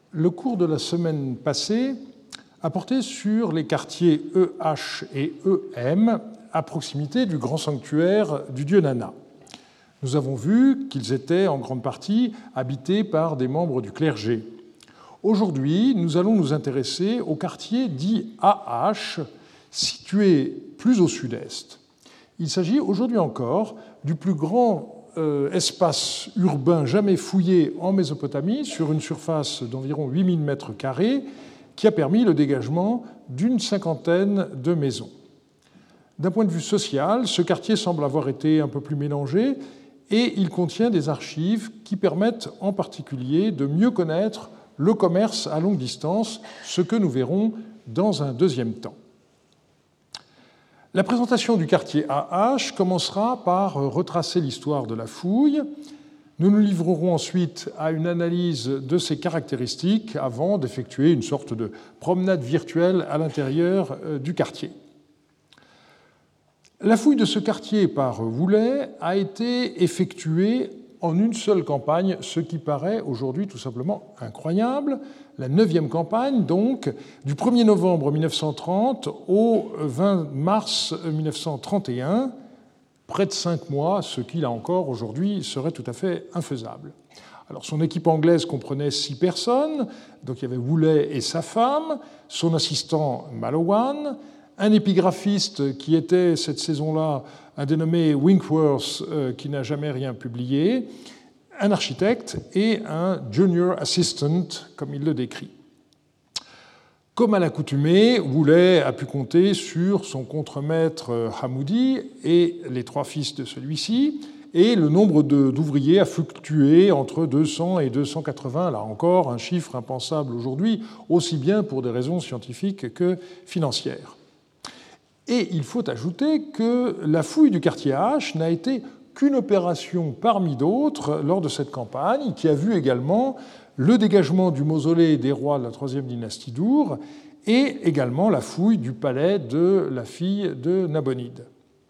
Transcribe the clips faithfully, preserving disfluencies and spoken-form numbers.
Le cours de la semaine passée a porté sur les quartiers E H et E M à proximité du grand sanctuaire du dieu Nana. Nous avons vu qu'ils étaient en grande partie habités par des membres du clergé. Aujourd'hui, nous allons nous intéresser au quartier dit A H, situé plus au sud-est. Il s'agit aujourd'hui encore du plus grand euh, espace urbain jamais fouillé en Mésopotamie, sur une surface d'environ huit mille mètres carrés, qui a permis le dégagement d'une cinquantaine de maisons. D'un point de vue social, ce quartier semble avoir été un peu plus mélangé et il contient des archives qui permettent en particulier de mieux connaître le commerce à longue distance, ce que nous verrons dans un deuxième temps. La présentation du quartier A H commencera par retracer l'histoire de la fouille. Nous nous livrerons ensuite à une analyse de ses caractéristiques avant d'effectuer une sorte de promenade virtuelle à l'intérieur du quartier. La fouille de ce quartier par Woolley a été effectuée en une seule campagne, ce qui paraît aujourd'hui tout simplement incroyable. La neuvième campagne, donc, du premier novembre mille neuf cent trente au vingt mars mille neuf cent trente et un, près de cinq mois, ce qui, là encore, aujourd'hui, serait tout à fait infaisable. Alors, son équipe anglaise comprenait six personnes, donc il y avait Woolley et sa femme, son assistant Malowan, un épigraphiste qui était, cette saison-là, un dénommé Winkworth, euh, qui n'a jamais rien publié, un architecte et un junior assistant, comme il le décrit. Comme à l'accoutumée, Woolley a pu compter sur son contremaître Hamoudi et les trois fils de celui-ci, et le nombre d'ouvriers a fluctué entre deux cents et deux cent quatre-vingts, là encore un chiffre impensable aujourd'hui, aussi bien pour des raisons scientifiques que financières. Et il faut ajouter que la fouille du quartier H n'a été qu'une opération parmi d'autres lors de cette campagne, qui a vu également le dégagement du mausolée des rois de la troisième dynastie d'Ur et également la fouille du palais de la fille de Nabonide.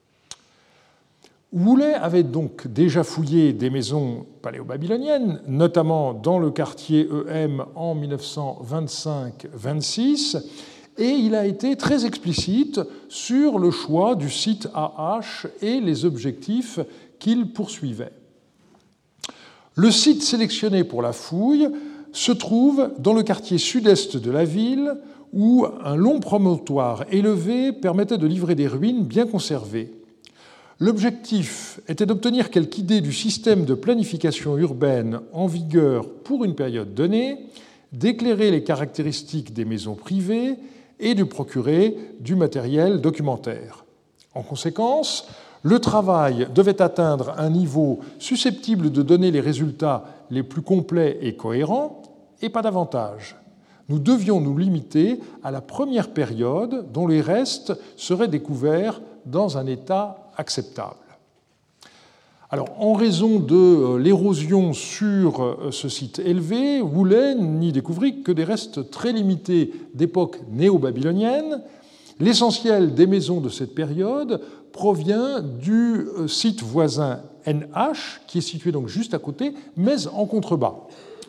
Woolley avait donc déjà fouillé des maisons paléo-babyloniennes, notamment dans le quartier E M en mille neuf cent vingt-cinq vingt-six, et il a été très explicite sur le choix du site A H et les objectifs qu'il poursuivait. Le site sélectionné pour la fouille se trouve dans le quartier sud-est de la ville, où un long promontoire élevé permettait de livrer des ruines bien conservées. L'objectif était d'obtenir quelque idée du système de planification urbaine en vigueur pour une période donnée, d'éclairer les caractéristiques des maisons privées et de procurer du matériel documentaire. En conséquence, le travail devait atteindre un niveau susceptible de donner les résultats les plus complets et cohérents, et pas davantage. Nous devions nous limiter à la première période dont les restes seraient découverts dans un état acceptable. Alors, en raison de l'érosion sur ce site élevé, Woolley n'y découvrit que des restes très limités d'époque néo-babylonienne. L'essentiel des maisons de cette période provient du site voisin N H, qui est situé donc juste à côté, mais en contrebas.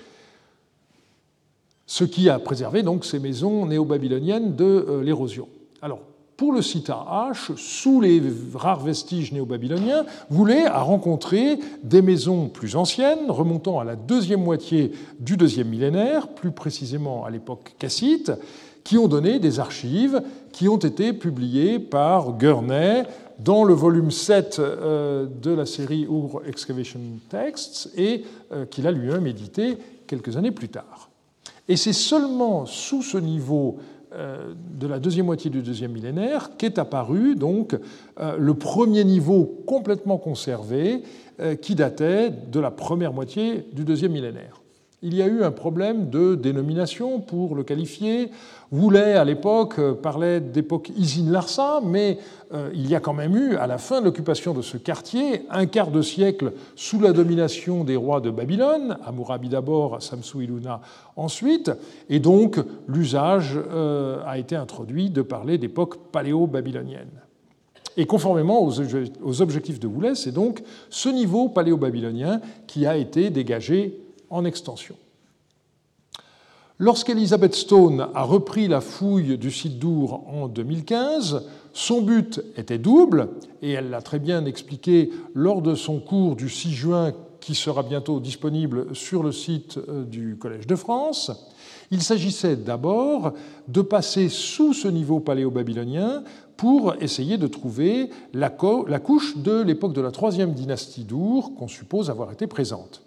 Ce qui a préservé donc ces maisons néo-babyloniennes de l'érosion. Alors, pour le site A H, sous les rares vestiges néo-babyloniens, Woolley a rencontré des maisons plus anciennes, remontant à la deuxième moitié du deuxième millénaire, plus précisément à l'époque cassite, qui ont donné des archives qui ont été publiées par Gurney dans le volume sept de la série Ur Excavation Texts et qu'il a lui-même édité quelques années plus tard. Et c'est seulement sous ce niveau de la deuxième moitié du deuxième millénaire qu'est apparu donc le premier niveau complètement conservé qui datait de la première moitié du deuxième millénaire. Il y a eu un problème de dénomination pour le qualifier. Woolley, à l'époque, parlait d'époque Isin-Larsa, mais euh, il y a quand même eu, à la fin de l'occupation de ce quartier, un quart de siècle sous la domination des rois de Babylone, Hammurabi d'abord, Samsu-Iluna ensuite, et donc l'usage euh, a été introduit de parler d'époque paléo-babylonienne. Et conformément aux objectifs de Woolley, c'est donc ce niveau paléo-babylonien qui a été dégagé en extension. Lorsqu'Elizabeth Stone a repris la fouille du site d'Our en deux mille quinze, son but était double, et elle l'a très bien expliqué lors de son cours du six juin qui sera bientôt disponible sur le site du Collège de France. Il s'agissait d'abord de passer sous ce niveau paléo-babylonien pour essayer de trouver la, la couche de l'époque de la troisième dynastie d'Our qu'on suppose avoir été présente.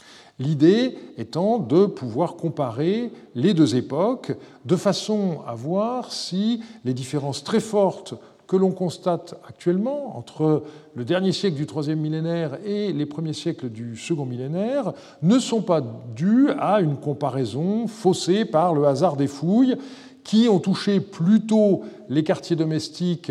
L'idée étant de pouvoir comparer les deux époques de façon à voir si les différences très fortes que l'on constate actuellement entre le dernier siècle du troisième millénaire et les premiers siècles du second millénaire ne sont pas dues à une comparaison faussée par le hasard des fouilles qui ont touché plutôt les quartiers domestiques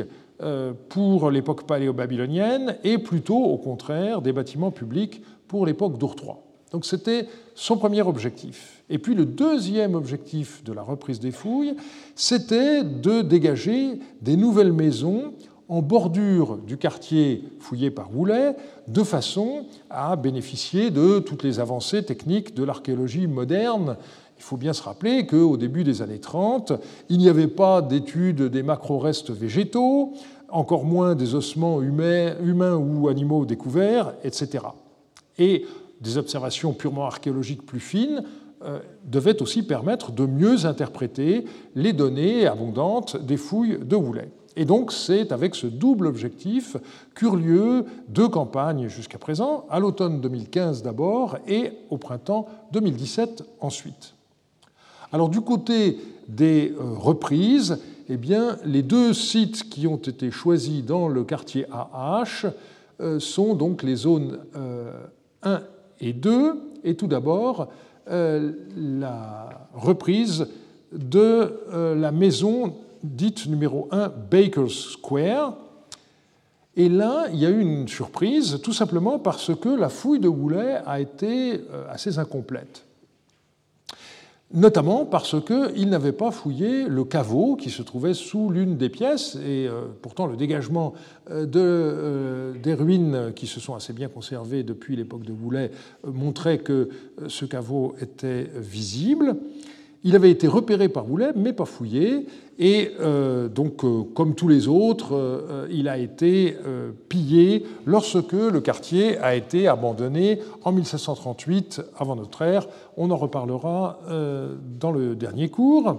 pour l'époque paléo-babylonienne et plutôt, au contraire, des bâtiments publics pour l'époque d'Our trois. Donc c'était son premier objectif. Et puis le deuxième objectif de la reprise des fouilles, c'était de dégager des nouvelles maisons en bordure du quartier fouillé par Woolley, de façon à bénéficier de toutes les avancées techniques de l'archéologie moderne. Il faut bien se rappeler qu'au début des années trente, il n'y avait pas d'études des macro-restes végétaux, encore moins des ossements humains, humains ou animaux découverts, et cetera. Et des observations purement archéologiques plus fines euh, devaient aussi permettre de mieux interpréter les données abondantes des fouilles de Woolley. Et donc c'est avec ce double objectif qu'eurent lieu deux campagnes jusqu'à présent, à l'automne deux mille quinze d'abord et au printemps deux mille dix-sept ensuite. Alors du côté des euh, reprises, eh bien, les deux sites qui ont été choisis dans le quartier A H euh, sont donc les zones euh, un et deux, et tout d'abord euh, la reprise de euh, la maison dite numéro un Baker Square. Et là, il y a eu une surprise, tout simplement parce que la fouille de Woolley a été euh, assez incomplète. Notamment parce qu'il n'avait pas fouillé le caveau qui se trouvait sous l'une des pièces, et euh, pourtant le dégagement de, euh, des ruines qui se sont assez bien conservées depuis l'époque de Woolley euh, montrait que euh, ce caveau était visible. Il avait été repéré par Woolley, mais pas fouillé, et euh, donc, euh, comme tous les autres, euh, il a été euh, pillé lorsque le quartier a été abandonné en mille sept cent trente-huit avant notre ère. On en reparlera euh, dans le dernier cours.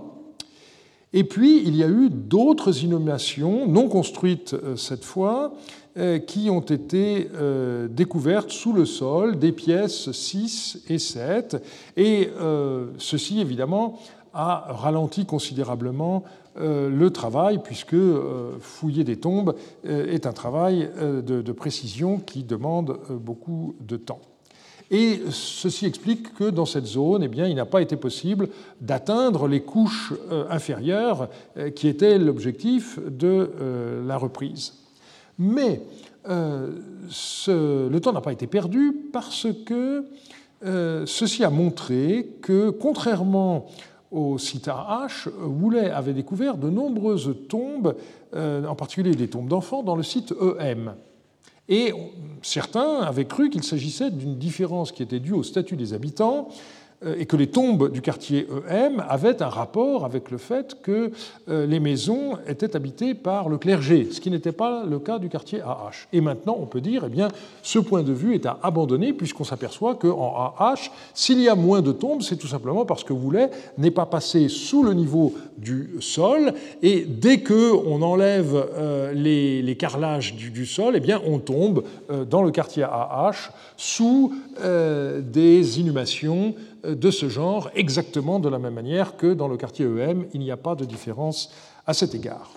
Et puis, il y a eu d'autres inhumations, non construites euh, cette fois, euh, qui ont été euh, découvertes sous le sol, des pièces six et sept. Et euh, ceci, évidemment, a ralenti considérablement euh, le travail, puisque euh, fouiller des tombes euh, est un travail euh, de, de précision qui demande euh, beaucoup de temps. Et ceci explique que dans cette zone, eh bien, il n'a pas été possible d'atteindre les couches euh, inférieures euh, qui étaient l'objectif de euh, la reprise. Mais euh, ce, le temps n'a pas été perdu parce que euh, ceci a montré que, contrairement au site A H, Woolley avait découvert de nombreuses tombes, euh, en particulier des tombes d'enfants, dans le site E M. Et certains avaient cru qu'il s'agissait d'une différence qui était due au statut des habitants et que les tombes du quartier E M avaient un rapport avec le fait que les maisons étaient habitées par le clergé, ce qui n'était pas le cas du quartier A H. Et maintenant, on peut dire, eh bien, ce point de vue est à abandonner puisqu'on s'aperçoit qu'en A H, s'il y a moins de tombes, c'est tout simplement parce que Woolley n'est pas passé sous le niveau du sol, et dès qu'on enlève les, les carrelages du, du sol, eh bien, on tombe dans le quartier A H sous euh, des inhumations de ce genre, exactement de la même manière que dans le quartier E M, il n'y a pas de différence à cet égard.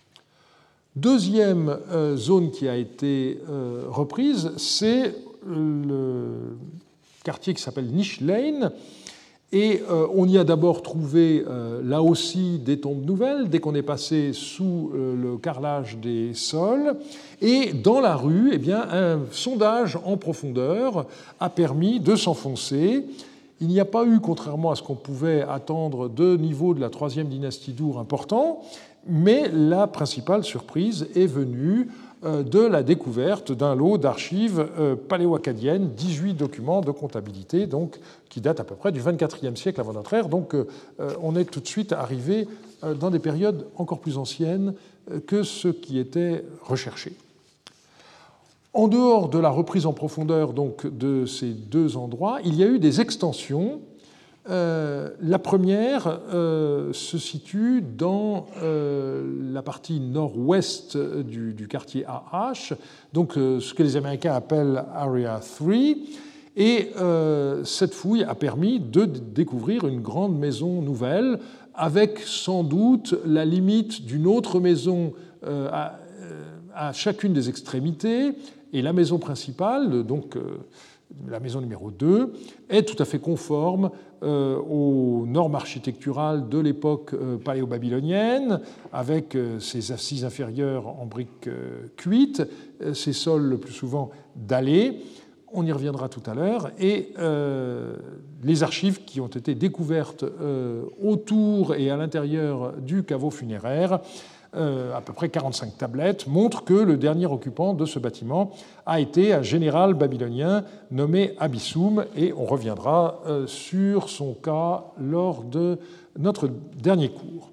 Deuxième euh, zone qui a été euh, reprise, c'est le quartier qui s'appelle Niche Lane. Et euh, on y a d'abord trouvé, euh, là aussi, des tombes nouvelles, dès qu'on est passé sous euh, le carrelage des sols. Et dans la rue, eh bien, un sondage en profondeur a permis de s'enfoncer. Il n'y a pas eu, contrairement à ce qu'on pouvait attendre, de niveau de la troisième dynastie d'Our important, mais la principale surprise est venue de la découverte d'un lot d'archives paléo-acadiennes, dix-huit documents de comptabilité, donc, qui datent à peu près du vingt-quatrième siècle avant notre ère. Donc on est tout de suite arrivé dans des périodes encore plus anciennes que ce qui était recherché. En dehors de la reprise en profondeur donc, de ces deux endroits, il y a eu des extensions. Euh, la première euh, se situe dans euh, la partie nord-ouest du, du quartier A H, donc euh, ce que les Américains appellent Area trois, et euh, cette fouille a permis de découvrir une grande maison nouvelle, avec sans doute la limite d'une autre maison euh, à, à chacune des extrémités, et la maison principale, donc euh, la maison numéro deux, est tout à fait conforme euh, aux normes architecturales de l'époque euh, paléo-babylonienne, avec euh, ses assises inférieures en briques euh, cuites, euh, ses sols le plus souvent dallés. On y reviendra tout à l'heure. Et euh, les archives qui ont été découvertes euh, autour et à l'intérieur du caveau funéraire, à peu près quarante-cinq tablettes, montrent que le dernier occupant de ce bâtiment a été un général babylonien nommé Abissoum, et on reviendra sur son cas lors de notre dernier cours.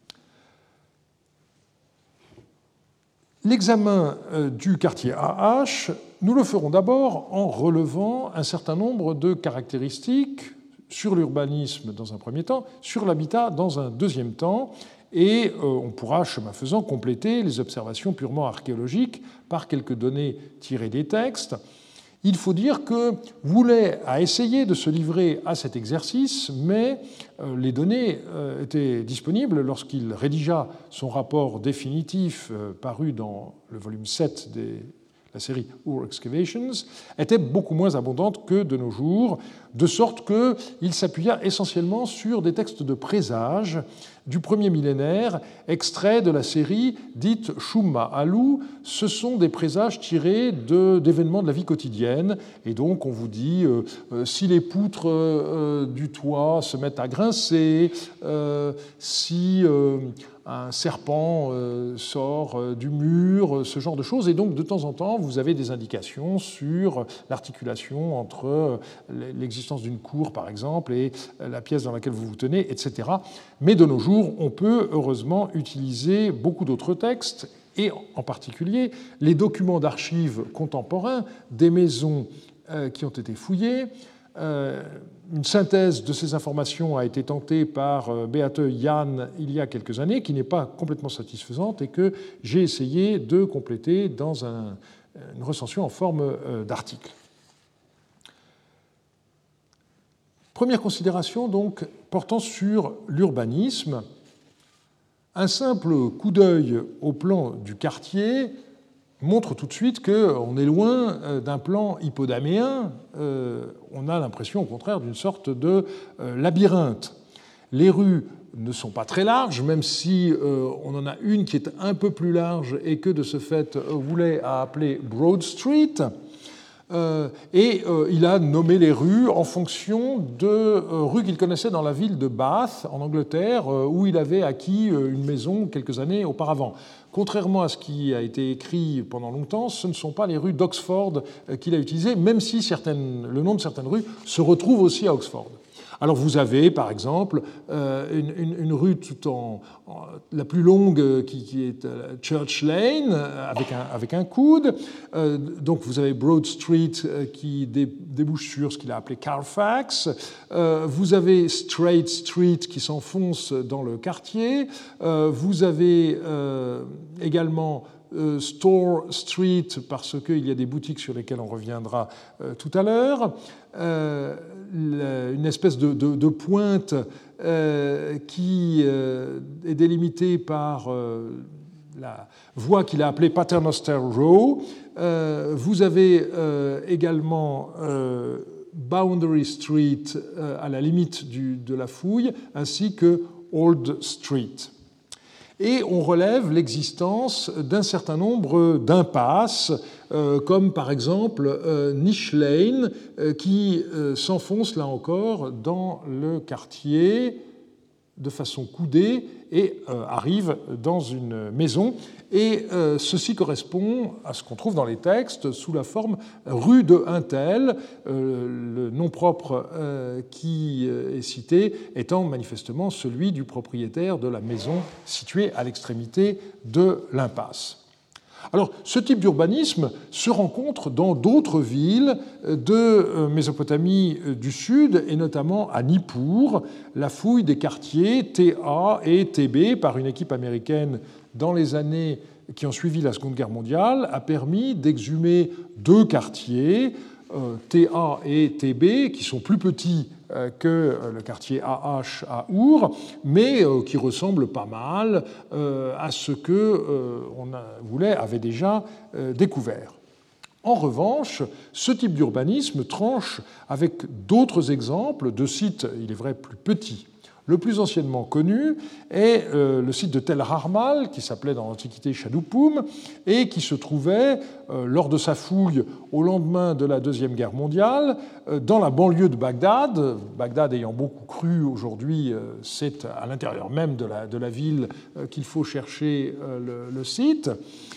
L'examen du quartier A H, nous le ferons d'abord en relevant un certain nombre de caractéristiques sur l'urbanisme dans un premier temps, sur l'habitat dans un deuxième temps, et on pourra, chemin faisant, compléter les observations purement archéologiques par quelques données tirées des textes. Il faut dire que Woolley a essayé de se livrer à cet exercice, mais les données étaient disponibles lorsqu'il rédigea son rapport définitif paru dans le volume sept de la série Ur Excavations, étaient beaucoup moins abondantes que de nos jours, de sorte qu'il s'appuya essentiellement sur des textes de présage du premier millénaire, extraits de la série dite Shumma Alu. Ce sont des présages tirés de, d'événements de la vie quotidienne. Et donc, on vous dit, euh, euh, si les poutres euh, du toit se mettent à grincer, euh, si euh, un serpent euh, sort euh, du mur, ce genre de choses. Et donc, de temps en temps, vous avez des indications sur l'articulation entre euh, l'existence d'une cour, par exemple, et la pièce dans laquelle vous vous tenez, et cetera. Mais de nos jours, on peut heureusement utiliser beaucoup d'autres textes, et en particulier les documents d'archives contemporains des maisons qui ont été fouillées. Une synthèse de ces informations a été tentée par Beate Jan il y a quelques années, qui n'est pas complètement satisfaisante et que j'ai essayé de compléter dans un, une recension en forme d'article. Première considération, donc, portant sur l'urbanisme. Un simple coup d'œil au plan du quartier montre tout de suite qu'on est loin d'un plan hippodaméen. On a l'impression, au contraire, d'une sorte de labyrinthe. Les rues ne sont pas très larges, même si on en a une qui est un peu plus large et que, de ce fait, Woolley a appelé Broad Street. Euh, et euh, il a nommé les rues en fonction de euh, rues qu'il connaissait dans la ville de Bath, en Angleterre, euh, où il avait acquis euh, une maison quelques années auparavant. Contrairement à ce qui a été écrit pendant longtemps, ce ne sont pas les rues d'Oxford euh, qu'il a utilisées, même si certaines, le nom de certaines rues se retrouve aussi à Oxford. Alors vous avez, par exemple, une, une, une rue tout en, en la plus longue qui, qui est Church Lane avec un, avec un coude. Euh, donc vous avez Broad Street qui dé, débouche sur ce qu'il a appelé Carfax. Euh, vous avez Straight Street qui s'enfonce dans le quartier. Euh, vous avez euh, également euh, Store Street parce qu'il y a des boutiques sur lesquelles on reviendra euh, tout à l'heure. Euh, une espèce de, de, de pointe euh, qui euh, est délimitée par euh, la voie qu'il a appelée Paternoster Row. Euh, vous avez euh, également euh, Boundary Street euh, à la limite du, de la fouille, ainsi que Old Street. Et on relève l'existence d'un certain nombre d'impasses, euh, comme par exemple euh, Niche Lane, euh, qui euh, s'enfonce là encore dans le quartier de façon coudée et euh, arrive dans une maison. Et euh, ceci correspond à ce qu'on trouve dans les textes sous la forme rue de un tel, euh, le nom propre euh, qui est cité étant manifestement celui du propriétaire de la maison située à l'extrémité de l'impasse. Alors, ce type d'urbanisme se rencontre dans d'autres villes de Mésopotamie du Sud, et notamment à Nippur. La fouille des quartiers T A et T B par une équipe américaine dans les années qui ont suivi la Seconde Guerre mondiale a permis d'exhumer deux quartiers, T A et T B, qui sont plus petits que le quartier A H à Our, mais qui ressemblent pas mal à ce que on voulait avait déjà découvert. En revanche, ce type d'urbanisme tranche avec d'autres exemples de sites, il est vrai, plus petits. Le plus anciennement connu est le site de Tel Harmal, qui s'appelait dans l'Antiquité Shadupoum, et qui se trouvait, lors de sa fouille au lendemain de la Deuxième Guerre mondiale, dans la banlieue de Bagdad. Bagdad ayant beaucoup cru aujourd'hui, c'est à l'intérieur même de la, de la ville qu'il faut chercher le, le site.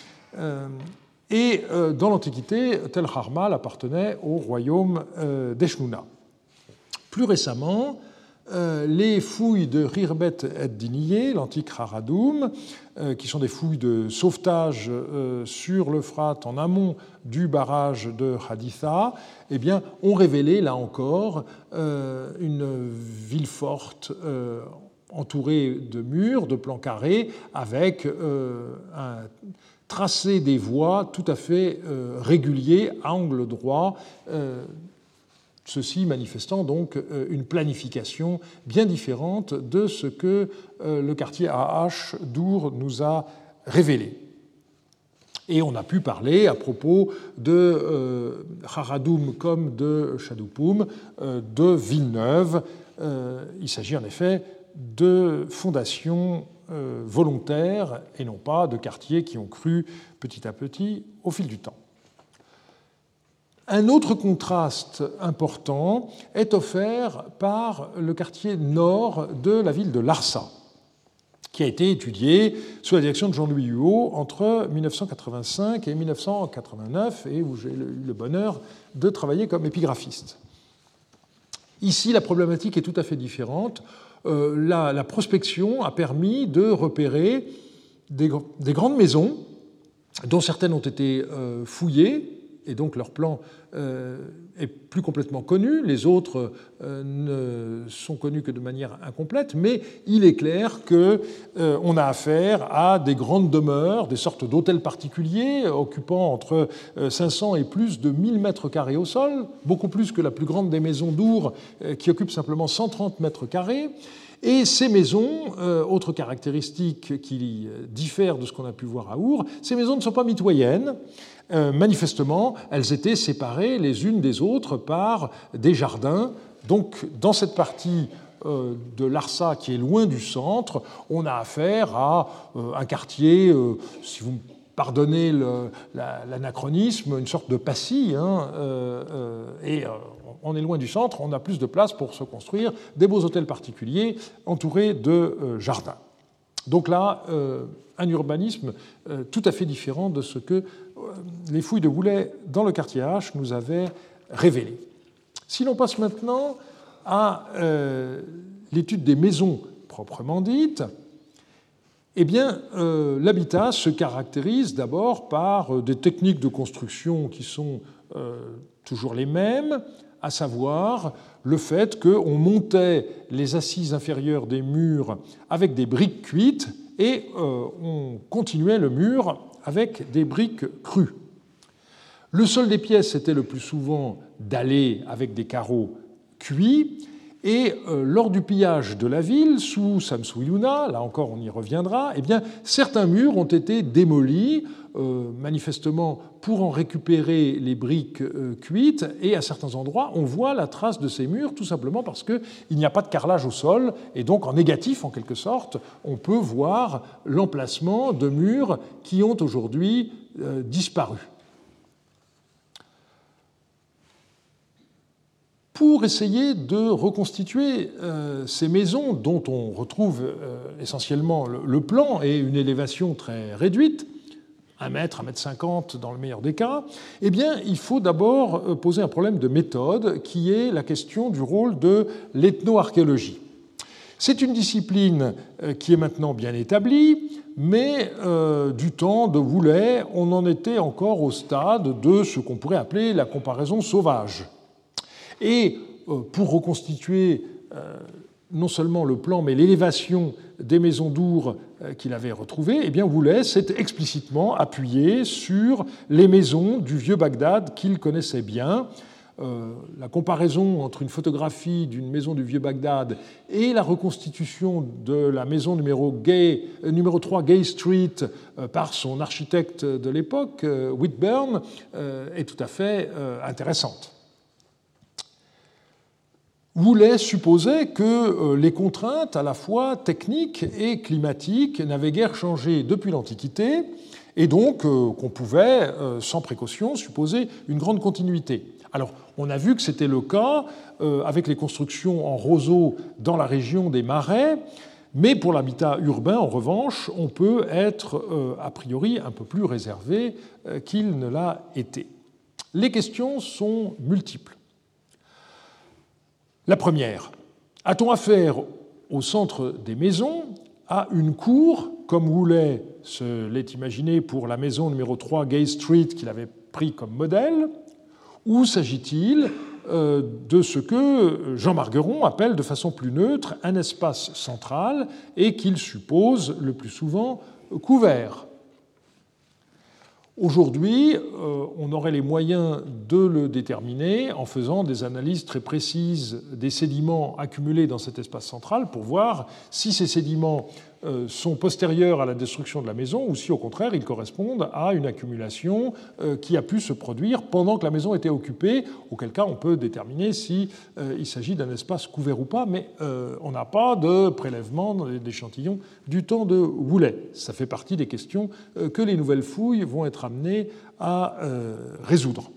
Et dans l'Antiquité, Tel Harmal appartenait au royaume d'Eshnouna. Plus récemment, les fouilles de Rirbet ed-Diniyeh, l'antique Haradoum, qui sont des fouilles de sauvetage sur l'Euphrate en amont du barrage de Haditha, eh bien, ont révélé, là encore, une ville forte entourée de murs, de plans carrés, avec un tracé des voies tout à fait régulier, à angle droit, ceci manifestant donc une planification bien différente de ce que le quartier A H d'Our nous a révélé. Et on a pu parler à propos de Haradoum comme de Shadupoum, de villes neuves. Il s'agit en effet de fondations volontaires et non pas de quartiers qui ont cru petit à petit au fil du temps. Un autre contraste important est offert par le quartier nord de la ville de Larsa, qui a été étudié sous la direction de Jean-Louis Huot entre mille neuf cent quatre-vingt-cinq et mille neuf cent quatre-vingt-neuf, et où j'ai eu le bonheur de travailler comme épigraphiste. Ici, la problématique est tout à fait différente. Euh, la, la prospection a permis de repérer des, des grandes maisons, dont certaines ont été euh, fouillées, et donc leur plan euh, est plus complètement connu. Les autres euh, ne sont connus que de manière incomplète, mais il est clair qu'on euh, a affaire à des grandes demeures, des sortes d'hôtels particuliers, occupant entre cinq cents et plus de mille mètres carrés au sol, beaucoup plus que la plus grande des maisons d'Our, euh, qui occupe simplement cent trente mètres carrés. Et ces maisons, euh, autre caractéristique qui diffère de ce qu'on a pu voir à Our, ces maisons ne sont pas mitoyennes. Euh, manifestement, elles étaient séparées les unes des autres par des jardins. Donc, dans cette partie euh, de Larsa qui est loin du centre, on a affaire à euh, un quartier, euh, si vous me pardonnez le, la, l'anachronisme, une sorte de passy, hein, euh, euh, et euh, on est loin du centre, on a plus de place pour se construire des beaux hôtels particuliers entourés de euh, jardins. Donc là, euh, un urbanisme euh, tout à fait différent de ce que euh, les fouilles de Goulet dans le quartier H nous avaient révélé. Si l'on passe maintenant à euh, l'étude des maisons proprement dites, eh bien, euh, l'habitat se caractérise d'abord par euh, des techniques de construction qui sont euh, toujours les mêmes, à savoir le fait qu'on montait les assises inférieures des murs avec des briques cuites et euh, on continuait le mur avec des briques crues. Le sol des pièces était le plus souvent dallé avec des carreaux cuits, et euh, lors du pillage de la ville, sous Samsu-Iluna, là encore on y reviendra, eh bien, certains murs ont été démolis, euh, manifestement pour en récupérer les briques euh, cuites, et à certains endroits on voit la trace de ces murs tout simplement parce qu'il n'y a pas de carrelage au sol, et donc en négatif en quelque sorte, on peut voir l'emplacement de murs qui ont aujourd'hui euh, disparu. pour essayer de reconstituer euh, ces maisons dont on retrouve euh, essentiellement le, le plan et une élévation très réduite, un mètre, un mètre cinquante dans le meilleur des cas, eh bien, il faut d'abord poser un problème de méthode qui est la question du rôle de l'ethnoarchéologie. C'est une discipline qui est maintenant bien établie, mais euh, du temps de Woolley, on en était encore au stade de ce qu'on pourrait appeler la comparaison sauvage. Et euh, pour reconstituer euh, non seulement le plan, mais l'élévation des maisons d'Our euh, qu'il avait retrouvées, eh bien Woolley s'est explicitement appuyé sur les maisons du vieux Bagdad qu'il connaissait bien. Euh, la comparaison entre une photographie d'une maison du vieux Bagdad et la reconstitution de la maison numéro, Gay, euh, numéro trois Gay Street euh, par son architecte de l'époque, euh, Whitburn, euh, est tout à fait euh, intéressante. Woolley supposait que euh, les contraintes à la fois techniques et climatiques n'avaient guère changé depuis l'Antiquité et donc euh, qu'on pouvait, euh, sans précaution, supposer une grande continuité. Alors, on a vu que c'était le cas euh, avec les constructions en roseaux dans la région des Marais, mais pour l'habitat urbain, en revanche, on peut être euh, a priori un peu plus réservé euh, qu'il ne l'a été. Les questions sont multiples. La première, a-t-on affaire au centre des maisons à une cour, comme Woolley se l'est imaginé pour la maison numéro trois Gay Street qu'il avait pris comme modèle, ou s'agit-il euh, de ce que Jean Margueron appelle de façon plus neutre un espace central et qu'il suppose le plus souvent couvert? Aujourd'hui, euh, on aurait les moyens de le déterminer en faisant des analyses très précises des sédiments accumulés dans cet espace central pour voir si ces sédiments euh, sont postérieurs à la destruction de la maison ou si au contraire ils correspondent à une accumulation euh, qui a pu se produire pendant que la maison était occupée, auquel cas on peut déterminer si euh, il s'agit d'un espace couvert ou pas, mais euh, on n'a pas de prélèvement d'échantillons du temps de Woolley. Ça fait partie des questions euh, que les nouvelles fouilles vont être amenées à euh, résoudre.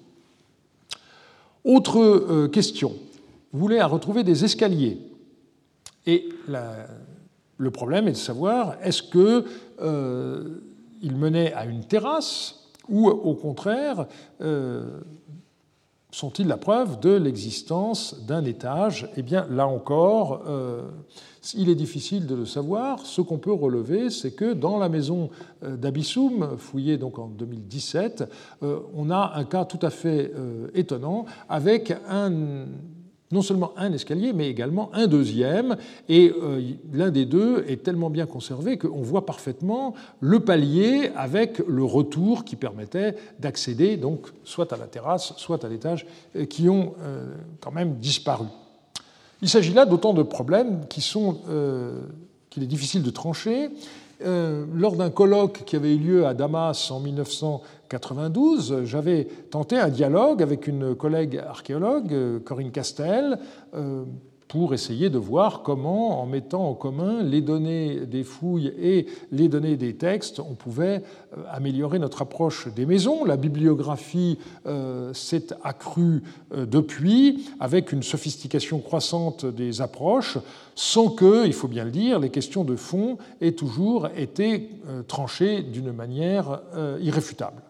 Autre euh, question. Woolley a retrouvé des escaliers. Et la, le problème est de savoir est-ce qu'ils euh, menaient à une terrasse ou au contraire euh, sont-ils la preuve de l'existence d'un étage? Eh bien, là encore, euh, il est difficile de le savoir. Ce qu'on peut relever, c'est que dans la maison d'Abissoum, fouillée donc en deux mille dix-sept, euh, on a un cas tout à fait euh, étonnant, avec un, non seulement un escalier, mais également un deuxième. Et euh, l'un des deux est tellement bien conservé qu'on voit parfaitement le palier avec le retour qui permettait d'accéder donc soit à la terrasse, soit à l'étage, qui ont euh, quand même disparu. Il s'agit là d'autant de problèmes qui sont, euh, qu'il est difficile de trancher. Euh, lors d'un colloque qui avait eu lieu à Damas en mille neuf cent quatre-vingt-douze, j'avais tenté un dialogue avec une collègue archéologue, Corinne Castel, euh, pour essayer de voir comment, en mettant en commun les données des fouilles et les données des textes, on pouvait améliorer notre approche des maisons. La bibliographie euh, s'est accrue euh, depuis, avec une sophistication croissante des approches, sans que, il faut bien le dire, les questions de fond aient toujours été euh, tranchées d'une manière euh, irréfutable.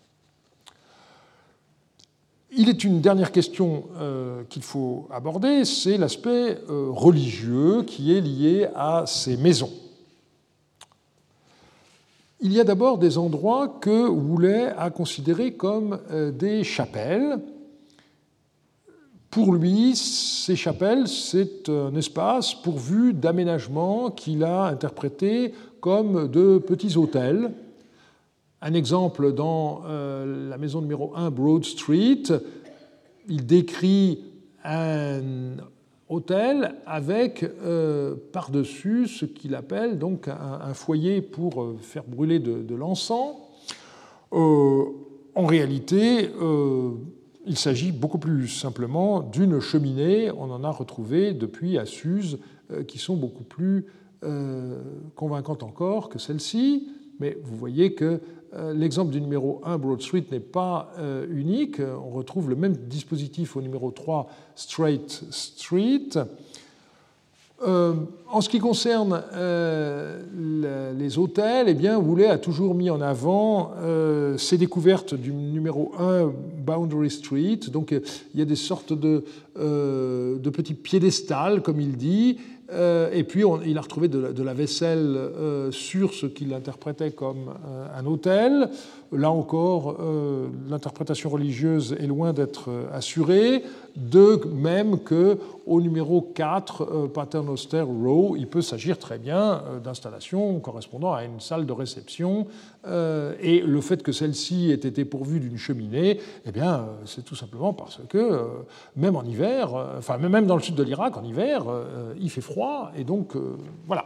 Il est une dernière question euh, qu'il faut aborder, c'est l'aspect euh, religieux qui est lié à ces maisons. Il y a d'abord des endroits que Woolley a considérés comme euh, des chapelles. Pour lui, ces chapelles, c'est un espace pourvu d'aménagements qu'il a interprétés comme de petits hôtels. Un exemple dans euh, la maison numéro un, Broad Street, il décrit un hôtel avec euh, par-dessus ce qu'il appelle donc un, un foyer pour euh, faire brûler de, de l'encens. Euh, en réalité, euh, il s'agit beaucoup plus simplement d'une cheminée. On en a retrouvé depuis à Suse euh, qui sont beaucoup plus euh, convaincantes encore que celle-ci. Mais vous voyez que euh, l'exemple du numéro un, Broad Street, n'est pas euh, unique. On retrouve le même dispositif au numéro trois, Straight Street. Euh, en ce qui concerne euh, les hôtels, eh bien, Woolley a toujours mis en avant euh, ses découvertes du numéro un, Boundary Street. Donc, il y a des sortes de, euh, de petits piédestals, comme il dit, euh, et puis on, il a retrouvé de la, de la vaisselle euh, sur ce qu'il interprétait comme euh, un hôtel. Là encore, euh, l'interprétation religieuse est loin d'être assurée, de même qu'au numéro quatre, euh, Paternoster Row, il peut s'agir très bien euh, d'installations correspondant à une salle de réception, euh, et le fait que celle-ci ait été pourvue d'une cheminée, eh bien, euh, c'est tout simplement parce que, euh, même en hiver, euh, enfin même dans le sud de l'Irak, en hiver, euh, il fait froid, et donc, euh, voilà.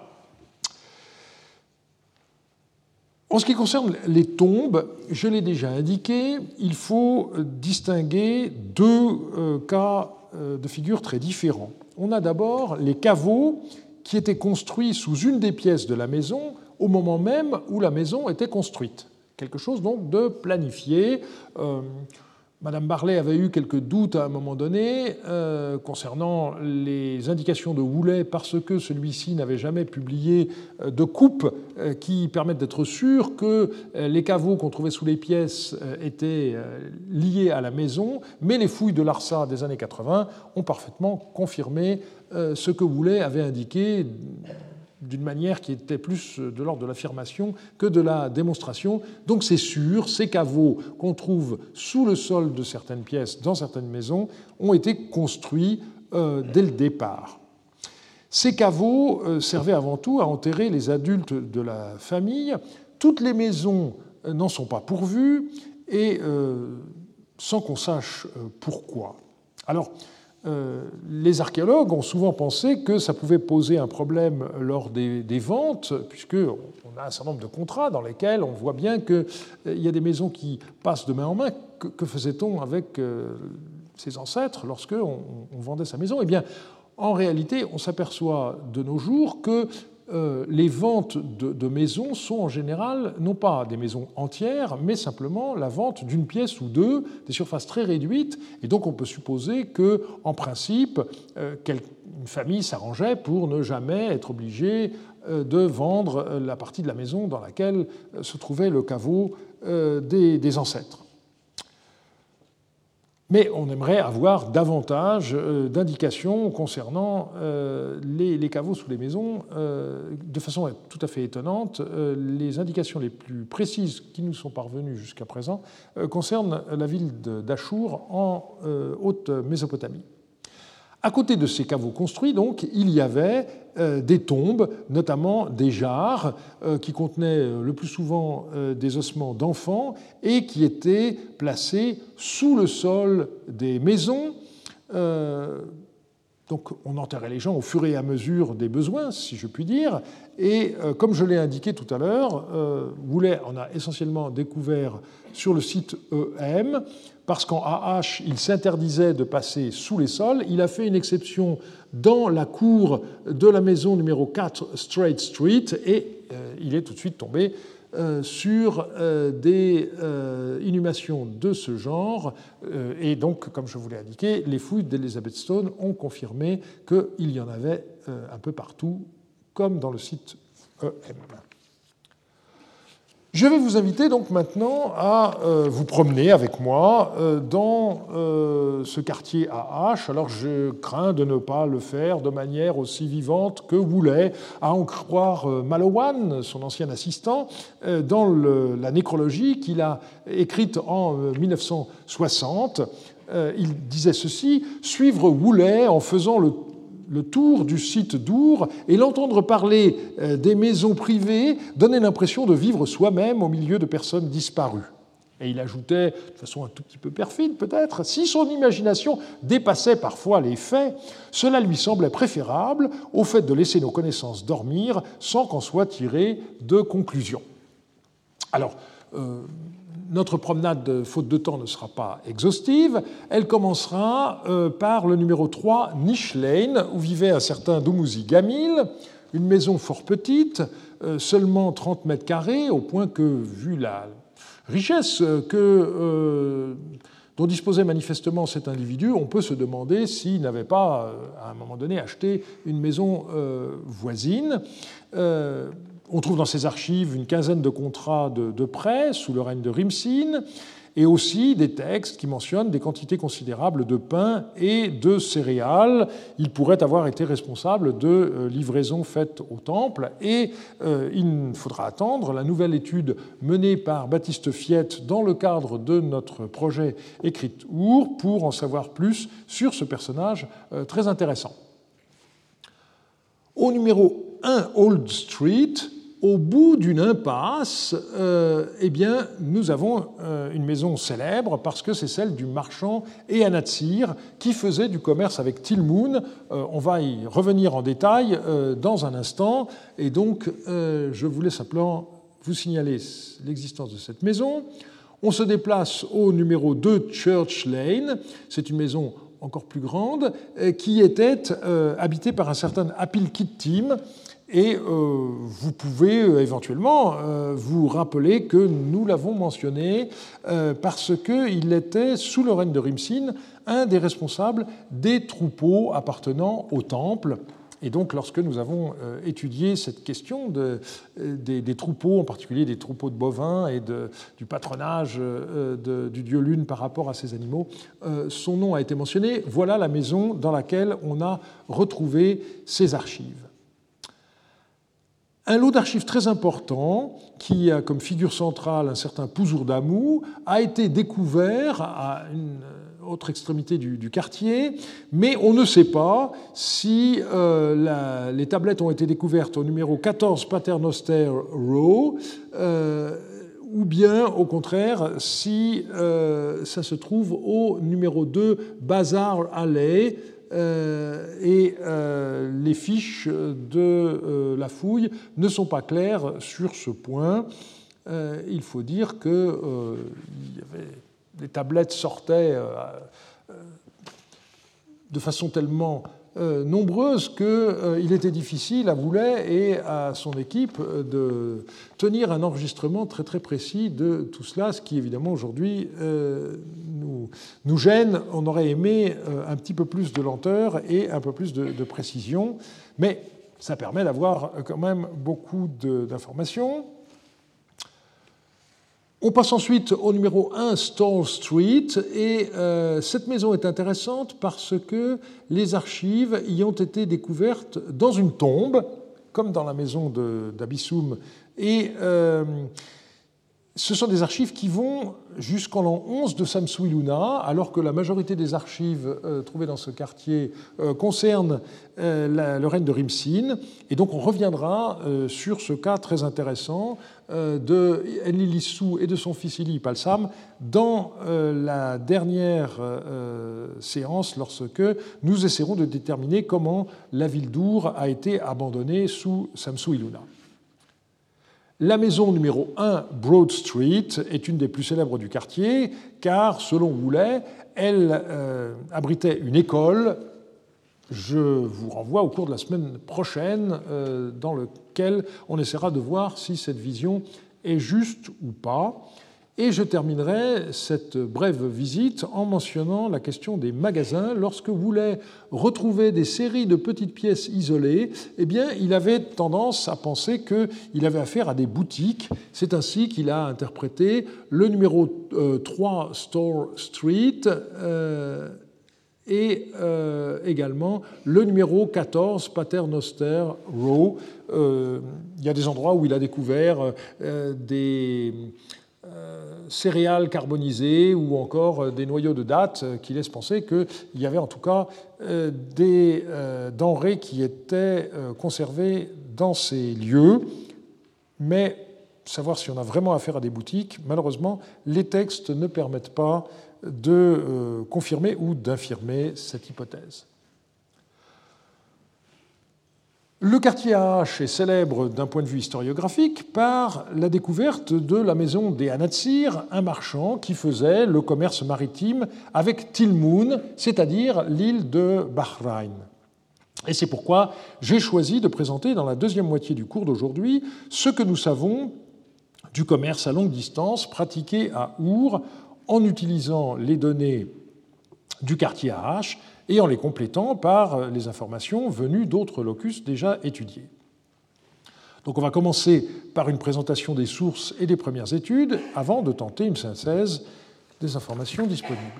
En ce qui concerne les tombes, je l'ai déjà indiqué, il faut distinguer deux cas de figure très différents. On a d'abord les caveaux qui étaient construits sous une des pièces de la maison au moment même où la maison était construite. Quelque chose donc de planifié. Euh, Madame Barley avait eu quelques doutes à un moment donné euh, concernant les indications de Woolley parce que celui-ci n'avait jamais publié de coupes euh, qui permettent d'être sûr que euh, les caveaux qu'on trouvait sous les pièces euh, étaient euh, liés à la maison, mais les fouilles de l'A R S A des années quatre-vingts ont parfaitement confirmé euh, ce que Woolley avait indiqué d'une manière qui était plus de l'ordre de l'affirmation que de la démonstration. Donc c'est sûr, ces caveaux qu'on trouve sous le sol de certaines pièces, dans certaines maisons, ont été construits euh, dès le départ. Ces caveaux euh, servaient avant tout à enterrer les adultes de la famille. Toutes les maisons euh, n'en sont pas pourvues, et euh, sans qu'on sache euh, pourquoi. Alors, Euh, les archéologues ont souvent pensé que ça pouvait poser un problème lors des, des ventes, puisqu'on a un certain nombre de contrats dans lesquels on voit bien qu'il y a des maisons qui passent de main en main. Que, que faisait-on avec euh, ses ancêtres lorsqu'on on vendait sa maison? Eh bien, en réalité, on s'aperçoit de nos jours que Euh, les ventes de, de maisons sont en général non pas des maisons entières, mais simplement la vente d'une pièce ou deux, des surfaces très réduites, et donc on peut supposer que, en principe, euh, une famille s'arrangeait pour ne jamais être obligée euh, de vendre la partie de la maison dans laquelle se trouvait le caveau euh, des, des ancêtres. Mais on aimerait avoir davantage d'indications concernant les, les caveaux sous les maisons. De façon tout à fait étonnante, les indications les plus précises qui nous sont parvenues jusqu'à présent concernent la ville d'Achour en Haute-Mésopotamie. À côté de ces caveaux construits, donc, il y avait euh, des tombes, notamment des jarres, euh, qui contenaient le plus souvent euh, des ossements d'enfants et qui étaient placés sous le sol des maisons. Euh, donc, on enterrait les gens au fur et à mesure des besoins, si je puis dire. Et euh, comme je l'ai indiqué tout à l'heure, euh, Woolley en a essentiellement découvert sur le site E M, parce qu'en A H, il s'interdisait de passer sous les sols. Il a fait une exception dans la cour de la maison numéro quatre, Straight Street, et euh, il est tout de suite tombé euh, sur euh, des euh, inhumations de ce genre. Euh, et donc, comme je vous l'ai indiqué, les fouilles d'Elizabethstone ont confirmé qu'il y en avait euh, un peu partout, comme dans le site E M. Je vais vous inviter donc maintenant à euh, vous promener avec moi euh, dans euh, ce quartier A H. Alors je crains de ne pas le faire de manière aussi vivante que Woolley, à en croire euh, Malowan, son ancien assistant, euh, dans le, la nécrologie qu'il a écrite en euh, mille neuf cent soixante. Euh, il disait ceci: « Suivre Woolley en faisant le le tour du site d'Our et l'entendre parler des maisons privées donnait l'impression de vivre soi-même au milieu de personnes disparues. » Et il ajoutait, de façon un tout petit peu perfide peut-être, « Si son imagination dépassait parfois les faits, cela lui semblait préférable au fait de laisser nos connaissances dormir sans qu'en soit tiré de conclusion. » Alors, euh, notre promenade, faute de temps, ne sera pas exhaustive. Elle commencera euh, par le numéro trois, Niche Lane, où vivait un certain Dumuzi Gamil, une maison fort petite, seulement trente mètres carrés, au point que, vu la richesse que, euh, dont disposait manifestement cet individu, on peut se demander s'il n'avait pas, à un moment donné, acheté une maison euh, voisine. Euh, on trouve dans ses archives une quinzaine de contrats de, de prêt sous le règne de Rimsin, et aussi des textes qui mentionnent des quantités considérables de pain et de céréales. Il pourrait avoir été responsable de livraisons faites au temple, et euh, il faudra attendre la nouvelle étude menée par Baptiste Fiette dans le cadre de notre projet Écriture pour en savoir plus sur ce personnage euh, très intéressant. Au numéro un Old Street, au bout d'une impasse, euh, eh bien, nous avons euh, une maison célèbre parce que c'est celle du marchand Eanatsir qui faisait du commerce avec Tilmoun. Euh, on va y revenir en détail euh, dans un instant. Et donc, euh, je voulais simplement vous signaler l'existence de cette maison. On se déplace au numéro deux Church Lane. C'est une maison encore plus grande euh, qui était euh, habitée par un certain Apil Kittim. Et euh, vous pouvez euh, éventuellement euh, vous rappeler que nous l'avons mentionné euh, parce qu'il était, sous le règne de Rimsin, un des responsables des troupeaux appartenant au temple. Et donc, lorsque nous avons euh, étudié cette question de, euh, des, des troupeaux, en particulier des troupeaux de bovins et de, du patronage euh, de, du dieu Lune par rapport à ces animaux, euh, son nom a été mentionné. Voilà la maison dans laquelle on a retrouvé ces archives. Un lot d'archives très important, qui a comme figure centrale un certain Pouzourdamou, a été découvert à une autre extrémité du, du quartier, mais on ne sait pas si euh, la, les tablettes ont été découvertes au numéro quatorze Paternoster Row, euh, ou bien, au contraire, si euh, ça se trouve au numéro deux Bazar Alley. Euh, et euh, les fiches de euh, la fouille ne sont pas claires sur ce point. Euh, il faut dire que euh, il y avait, les tablettes sortaient euh, euh, de façon tellement euh, nombreuse qu'il euh, était difficile à Boulet et à son équipe de tenir un enregistrement très très précis de tout cela, ce qui évidemment aujourd'hui euh, nous, nous gêne. On aurait aimé euh, un petit peu plus de lenteur et un peu plus de, de précision, mais ça permet d'avoir quand même beaucoup d'informations. On passe ensuite au numéro un Stall Street, et euh, cette maison est intéressante parce que les archives y ont été découvertes dans une tombe, comme dans la maison d'Abissoum, et euh, ce sont des archives qui vont jusqu'en l'an onze de Samsuiluna, alors que la majorité des archives euh, trouvées dans ce quartier euh, concernent euh, la, le règne de Rimsin. Et donc on reviendra euh, sur ce cas très intéressant euh, de Enlilissou et de son fils Ili Palsam dans euh, la dernière euh, séance, lorsque nous essaierons de déterminer comment la ville d'Our a été abandonnée sous Samsuiluna. La maison numéro un, Broad Street, est une des plus célèbres du quartier, car, selon Boulet, elle euh, abritait une école. Je vous renvoie au cours de la semaine prochaine, euh, dans lequel on essaiera de voir si cette vision est juste ou pas. Et je terminerai cette brève visite en mentionnant la question des magasins. Lorsque Boulet retrouvait des séries de petites pièces isolées, eh bien, il avait tendance à penser qu'il avait affaire à des boutiques. C'est ainsi qu'il a interprété le numéro trois Store Street euh, et euh, également le numéro quatorze Paternoster Row. Euh, il y a des endroits où il a découvert euh, des Euh, céréales carbonisées ou encore des noyaux de dattes qui laissent penser qu'il y avait en tout cas euh, des euh, denrées qui étaient euh, conservées dans ces lieux. Mais savoir si on a vraiment affaire à des boutiques, malheureusement, les textes ne permettent pas de euh, confirmer ou d'infirmer cette hypothèse. Le quartier A H est célèbre d'un point de vue historiographique par la découverte de la maison des Anatsir, un marchand qui faisait le commerce maritime avec Tilmoun, c'est-à-dire l'île de Bahreïn. Et c'est pourquoi j'ai choisi de présenter dans la deuxième moitié du cours d'aujourd'hui ce que nous savons du commerce à longue distance pratiqué à Our en utilisant les données du quartier A H et en les complétant par les informations venues d'autres locus déjà étudiés. Donc on va commencer par une présentation des sources et des premières études avant de tenter une synthèse des informations disponibles.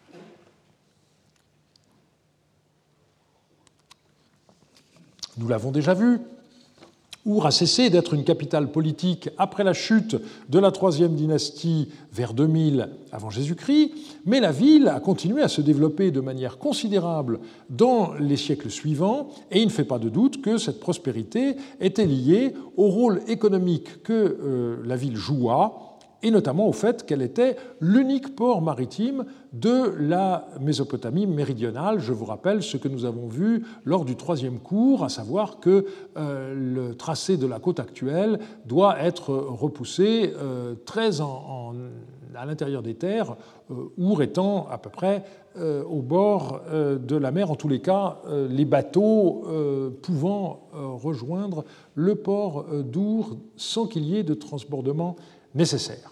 Nous l'avons déjà vu, Our a cessé d'être une capitale politique après la chute de la troisième dynastie vers deux mille avant Jésus-Christ, mais la ville a continué à se développer de manière considérable dans les siècles suivants, et il ne fait pas de doute que cette prospérité était liée au rôle économique que euh, la ville joua, et notamment au fait qu'elle était l'unique port maritime de la Mésopotamie méridionale. Je vous rappelle ce que nous avons vu lors du troisième cours, à savoir que euh, le tracé de la côte actuelle doit être repoussé euh, très en, en, à l'intérieur des terres, euh, Our étant à peu près euh, au bord euh, de la mer, en tous les cas, euh, les bateaux euh, pouvant euh, rejoindre le port euh, d'Our sans qu'il y ait de transbordement nécessaire.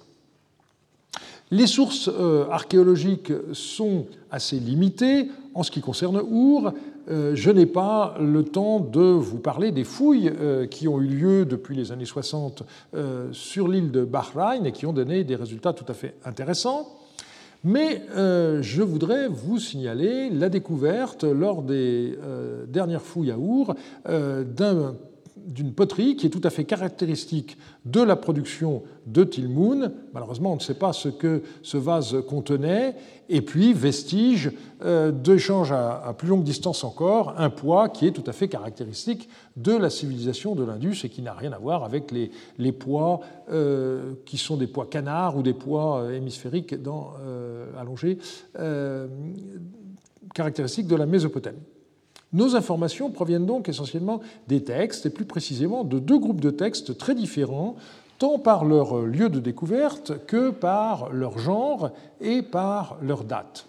Les sources euh, archéologiques sont assez limitées en ce qui concerne Our. Euh, je n'ai pas le temps de vous parler des fouilles euh, qui ont eu lieu depuis les années soixante euh, sur l'île de Bahreïn et qui ont donné des résultats tout à fait intéressants. Mais euh, je voudrais vous signaler la découverte lors des euh, dernières fouilles à Our euh, d'un d'une poterie qui est tout à fait caractéristique de la production de Tilmoun. Malheureusement, on ne sait pas ce que ce vase contenait. Et puis, vestige euh, d'échanges à, à plus longue distance encore, un poids qui est tout à fait caractéristique de la civilisation de l'Indus et qui n'a rien à voir avec les, les poids euh, qui sont des poids canards ou des poids hémisphériques dans, euh, allongés, euh, caractéristiques de la Mésopotamie. Nos informations proviennent donc essentiellement des textes, et plus précisément de deux groupes de textes très différents, tant par leur lieu de découverte que par leur genre et par leur date.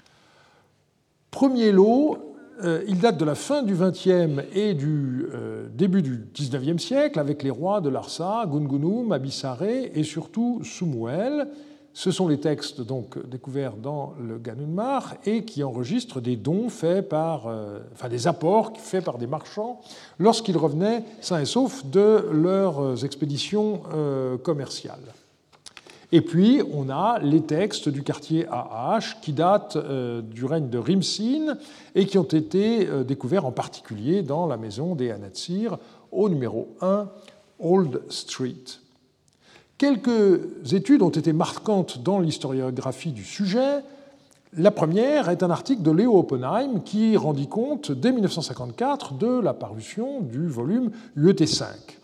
Premier lot, euh, il date de la fin du vingtième et du euh, début du dix-neuvième siècle, avec les rois de Larsa, Gungunum, Abissaré et surtout Sumuel. Ce sont les textes donc découverts dans le Ganunmar et qui enregistrent des dons faits par, euh, enfin des apports faits par des marchands lorsqu'ils revenaient sains et saufs de leurs expéditions euh, commerciales. Et puis on a les textes du quartier A H qui datent euh, du règne de Rimsin et qui ont été euh, découverts en particulier dans la maison des Anatsir au numéro un Old Street. Quelques études ont été marquantes dans l'historiographie du sujet. La première est un article de Leo Oppenheim qui rendit compte dès mille neuf cent cinquante-quatre de la parution du volume U E T cinq.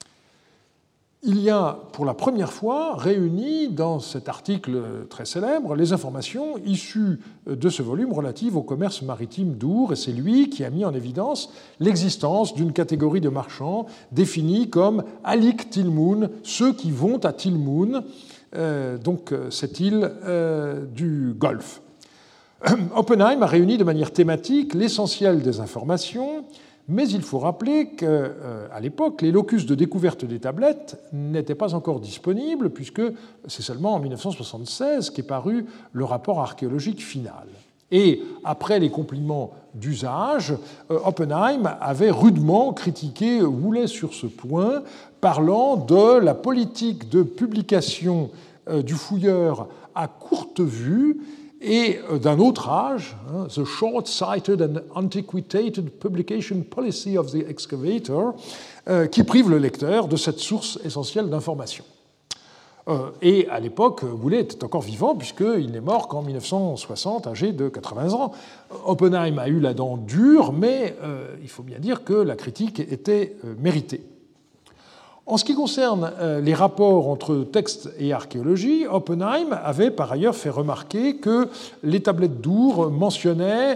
Il y a pour la première fois réuni dans cet article très célèbre les informations issues de ce volume relatives au commerce maritime d'Our, et c'est lui qui a mis en évidence l'existence d'une catégorie de marchands définis comme Alik Tilmoun, ceux qui vont à Tilmoun, euh, donc cette île euh, du Golfe. Oppenheim a réuni de manière thématique l'essentiel des informations, mais il faut rappeler qu'à l'époque, les locus de découverte des tablettes n'étaient pas encore disponibles, puisque c'est seulement en mille neuf cent soixante-seize qu'est paru le rapport archéologique final. Et après les compliments d'usage, Oppenheim avait rudement critiqué Woolley sur ce point, parlant de la politique de publication du fouilleur à courte vue et d'un autre âge, hein, the short-sighted and antiquated publication policy of the excavator, euh, qui prive le lecteur de cette source essentielle d'information. Euh, et à l'époque, Woolley était encore vivant, puisqu'il n'est mort qu'en mille neuf cent soixante, âgé de quatre-vingts ans. Oppenheim a eu la dent dure, mais euh, il faut bien dire que la critique était euh, méritée. En ce qui concerne les rapports entre texte et archéologie, Oppenheim avait par ailleurs fait remarquer que les tablettes d'Our mentionnaient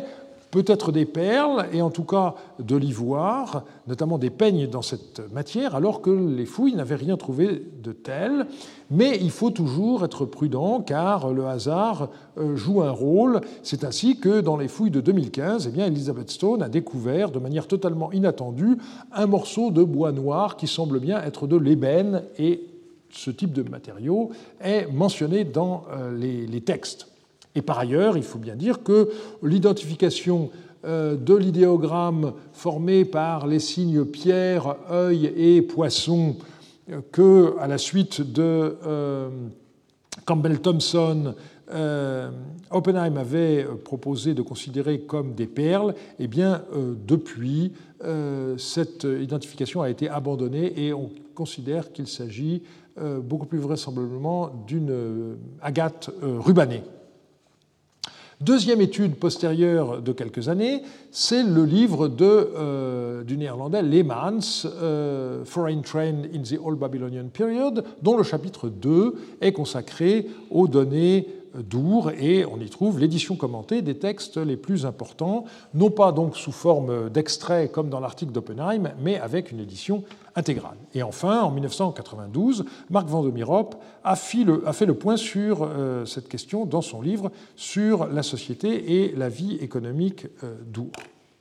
peut-être des perles, et en tout cas de l'ivoire, notamment des peignes dans cette matière, alors que les fouilles n'avaient rien trouvé de tel. Mais il faut toujours être prudent, car le hasard joue un rôle. C'est ainsi que dans les fouilles de deux mille quinze, eh bien, Elizabeth Stone a découvert de manière totalement inattendue un morceau de bois noir qui semble bien être de l'ébène, et ce type de matériau est mentionné dans les, les textes. Et par ailleurs, il faut bien dire que l'identification de l'idéogramme formé par les signes pierre, œil et poisson que, à la suite de euh, Campbell-Thomson, euh, Oppenheim avait proposé de considérer comme des perles, eh bien, euh, depuis, euh, cette identification a été abandonnée et on considère qu'il s'agit euh, beaucoup plus vraisemblablement d'une euh, agate euh, rubanée. Deuxième étude postérieure de quelques années, c'est le livre de, euh, du néerlandais Leemans, euh, Foreign Trade in the Old Babylonian Period, dont le chapitre deux est consacré aux données d'Our, et on y trouve l'édition commentée des textes les plus importants, non pas donc sous forme d'extrait comme dans l'article d'Oppenheim, mais avec une édition intégrale. Et enfin, en mille neuf cent quatre-vingt-douze, Marc Vandemirop a fait le, a fait le point sur euh, cette question dans son livre sur la société et la vie économique euh, d'Our.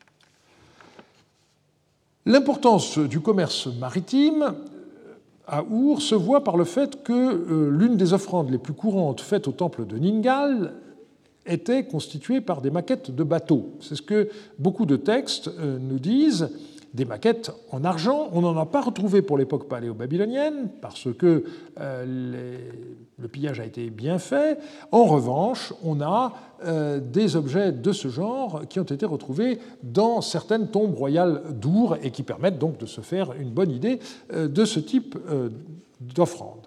L'importance du commerce maritime à Our se voit par le fait que euh, l'une des offrandes les plus courantes faites au temple de Ningal était constituée par des maquettes de bateaux. C'est ce que beaucoup de textes euh, nous disent, des maquettes en argent. On n'en a pas retrouvé pour l'époque paléo-babylonienne, parce que euh, les, le pillage a été bien fait. En revanche, on a euh, des objets de ce genre qui ont été retrouvés dans certaines tombes royales d'Our et qui permettent donc de se faire une bonne idée euh, de ce type euh, d'offrande.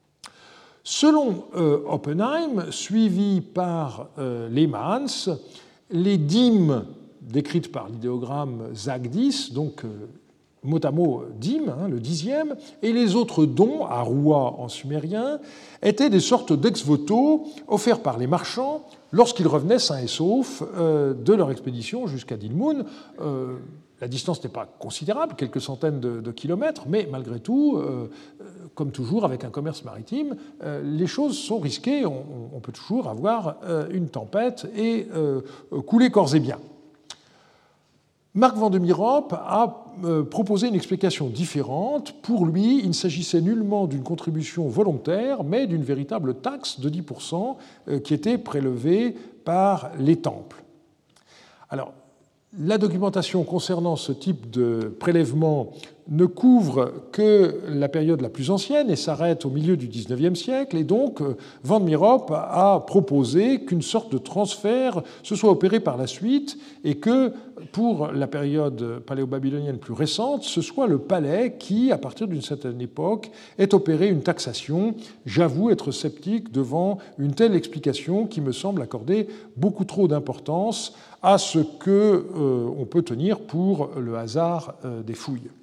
Selon euh, Oppenheim, suivi par euh, Leemans, les dîmes décrites par l'idéogramme Zag dix, donc euh, mot à mot dîme, hein, le dixième, et les autres dons, aroua en sumérien, étaient des sortes d'ex-voto offerts par les marchands lorsqu'ils revenaient sains et saufs euh, de leur expédition jusqu'à Dilmun. Euh, la distance n'est pas considérable, quelques centaines de, de kilomètres, mais malgré tout, euh, comme toujours avec un commerce maritime, euh, les choses sont risquées. On, on peut toujours avoir euh, une tempête et euh, couler corps et biens. Marc Vandemirop a proposé une explication différente. Pour lui, il ne s'agissait nullement d'une contribution volontaire, mais d'une véritable taxe de dix pour cent qui était prélevée par les temples. Alors, la documentation concernant ce type de prélèvement ne couvre que la période la plus ancienne et s'arrête au milieu du dix-neuvième siècle, et donc Vandemirop a proposé qu'une sorte de transfert se soit opéré par la suite et que, pour la période paléo-babylonienne plus récente, ce soit le palais qui, à partir d'une certaine époque, ait opéré une taxation. J'avoue être sceptique devant une telle explication qui me semble accorder beaucoup trop d'importance à ce qu'on euh, peut tenir pour le hasard euh, des fouilles.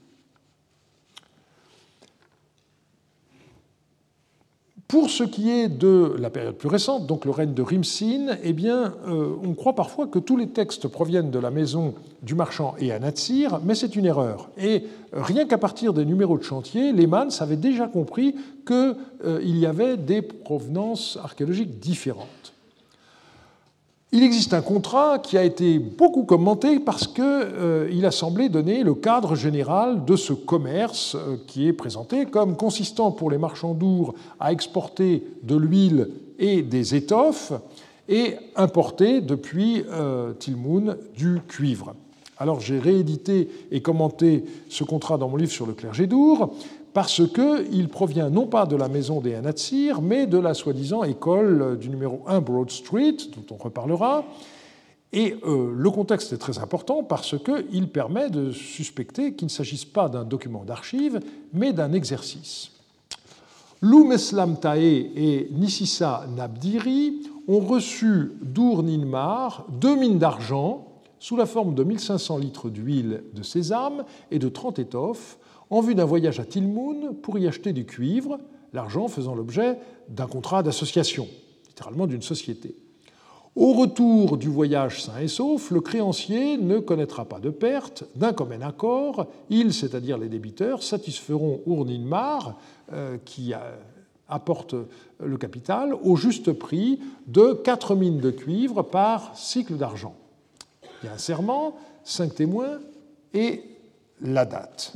Pour ce qui est de la période plus récente, donc le règne de Rimsin, eh bien, euh, on croit parfois que tous les textes proviennent de la maison du marchand et Anatsir, mais c'est une erreur. Et rien qu'à partir des numéros de chantier, Leemans avait déjà compris qu'il euh, y avait des provenances archéologiques différentes. Il existe un contrat qui a été beaucoup commenté parce qu'il euh, a semblé donner le cadre général de ce commerce euh, qui est présenté comme consistant pour les marchands d'Our à exporter de l'huile et des étoffes et importer depuis euh, Tilmun du cuivre. Alors j'ai réédité et commenté ce contrat dans mon livre sur le clergé d'Our, parce qu'il provient non pas de la maison des Anatsir, mais de la soi-disant école du numéro un Broad Street, dont on reparlera. Et euh, le contexte est très important parce qu'il permet de suspecter qu'il ne s'agisse pas d'un document d'archives, mais d'un exercice. Lou Meslam Tae et Nississa Nabdiri ont reçu d'Our Ninmar deux mines d'argent sous la forme de mille cinq cents litres d'huile de sésame et de trente étoffes, en vue d'un voyage à Tilmun pour y acheter du cuivre, l'argent faisant l'objet d'un contrat d'association, littéralement d'une société. Au retour du voyage sain et sauf, le créancier ne connaîtra pas de perte. D'un commun accord, ils, c'est-à-dire les débiteurs, satisferont Ourninmar, euh, qui a, apporte le capital, au juste prix de quatre mines de cuivre par cycle d'argent. Il y a un serment, cinq témoins et la date.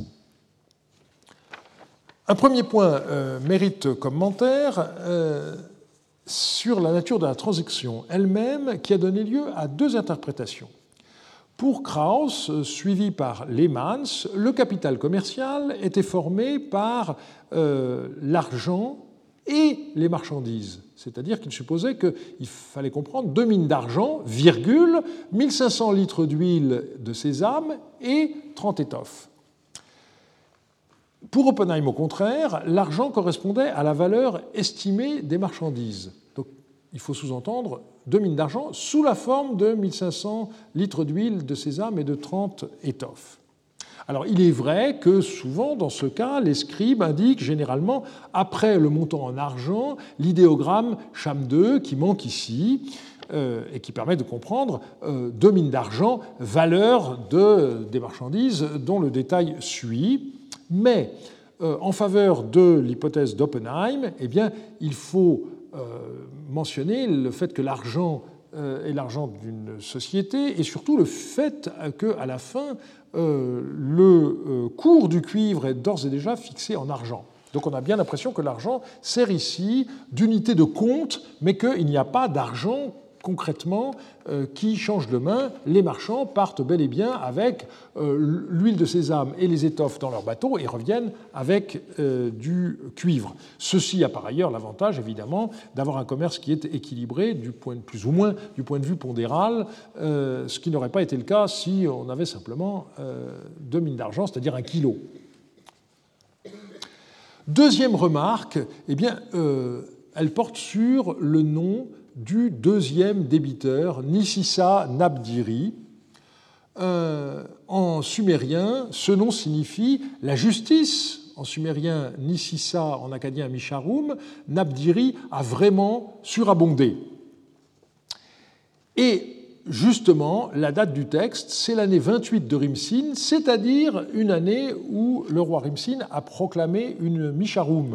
Un premier point euh, mérite commentaire. Euh, sur la nature de la transaction elle-même qui a donné lieu à deux interprétations. Pour Krauss, suivi par Lehmanns, le capital commercial était formé par euh, l'argent et les marchandises. C'est-à-dire qu'il supposait qu'il fallait comprendre deux mines d'argent, virgule, mille cinq cents litres d'huile de sésame et trente étoffes. Pour Oppenheim, au contraire, l'argent correspondait à la valeur estimée des marchandises. Donc, il faut sous-entendre deux mines d'argent sous la forme de mille cinq cents litres d'huile de sésame et de trente étoffes. Alors, il est vrai que souvent, dans ce cas, les scribes indiquent généralement, après le montant en argent, l'idéogramme Cham deux qui manque ici, euh, et qui permet de comprendre euh, deux mines d'argent, valeur de, des marchandises dont le détail suit. Mais euh, en faveur de l'hypothèse d'Oppenheim, eh bien, il faut euh, mentionner le fait que l'argent euh, est l'argent d'une société et surtout le fait qu'à la fin, euh, le euh, cours du cuivre est d'ores et déjà fixé en argent. Donc on a bien l'impression que l'argent sert ici d'unité de compte, mais qu'il n'y a pas d'argent concrètement, euh, qui change de main. Les marchands partent bel et bien avec euh, l'huile de sésame et les étoffes dans leur bateau et reviennent avec euh, du cuivre. Ceci a par ailleurs l'avantage, évidemment, d'avoir un commerce qui est équilibré, du point de, plus ou moins du point de vue pondéral, euh, ce qui n'aurait pas été le cas si on avait simplement euh, deux mines d'argent, c'est-à-dire un kilo. Deuxième remarque, eh bien, euh, elle porte sur le nom du deuxième débiteur, Nisissa Nabdiri. Euh, en sumérien, ce nom signifie la justice. En sumérien, Nisissa, en akkadien, Misharum. Nabdiri a vraiment surabondé. Et justement, la date du texte, c'est l'année vingt-huit de Rimsin, c'est-à-dire une année où le roi Rimsin a proclamé une Misharum.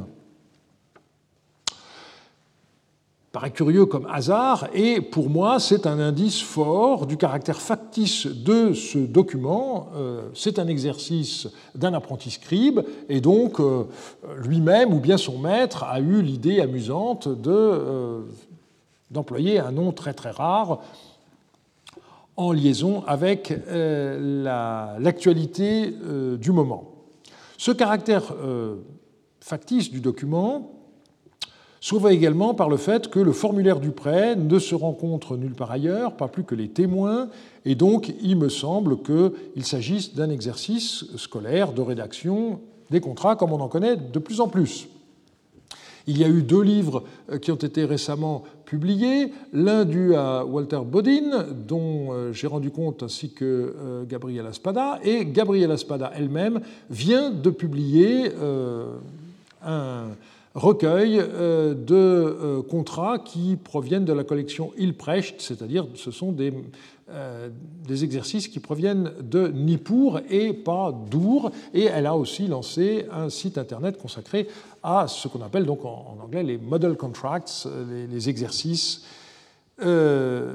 Paraît curieux comme hasard, et pour moi, c'est un indice fort du caractère factice de ce document. C'est un exercice d'un apprenti scribe, et donc lui-même, ou bien son maître, a eu l'idée amusante de, d'employer un nom très très rare en liaison avec la, l'actualité du moment. Ce caractère factice du document s'ouvre également par le fait que le formulaire du prêt ne se rencontre nulle part ailleurs, pas plus que les témoins, et donc il me semble qu'il s'agisse d'un exercice scolaire de rédaction des contrats, comme on en connaît de plus en plus. Il y a eu deux livres qui ont été récemment publiés, l'un dû à Walter Bodin, dont j'ai rendu compte, ainsi que Gabriela Spada, et Gabriela Spada elle-même vient de publier un recueil de contrats qui proviennent de la collection Hilprecht, c'est-à-dire ce sont des, euh, des exercices qui proviennent de Nippur et pas d'Ur, et elle a aussi lancé un site internet consacré à ce qu'on appelle donc en, en anglais les model contracts, les, les exercices. Euh,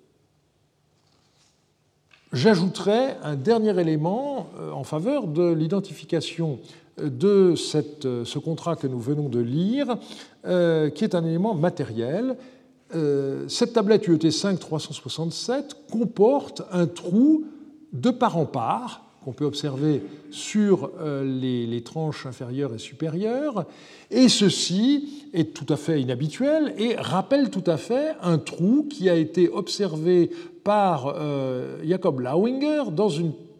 J'ajouterai un dernier élément en faveur de l'identification de cette, ce contrat que nous venons de lire, euh, qui est un élément matériel. Euh, cette tablette U E T cinq trois cent soixante-sept comporte un trou de part en part, qu'on peut observer sur euh, les, les tranches inférieures et supérieures, et ceci est tout à fait inhabituel et rappelle tout à fait un trou qui a été observé par euh, Jacob Lauinger dans une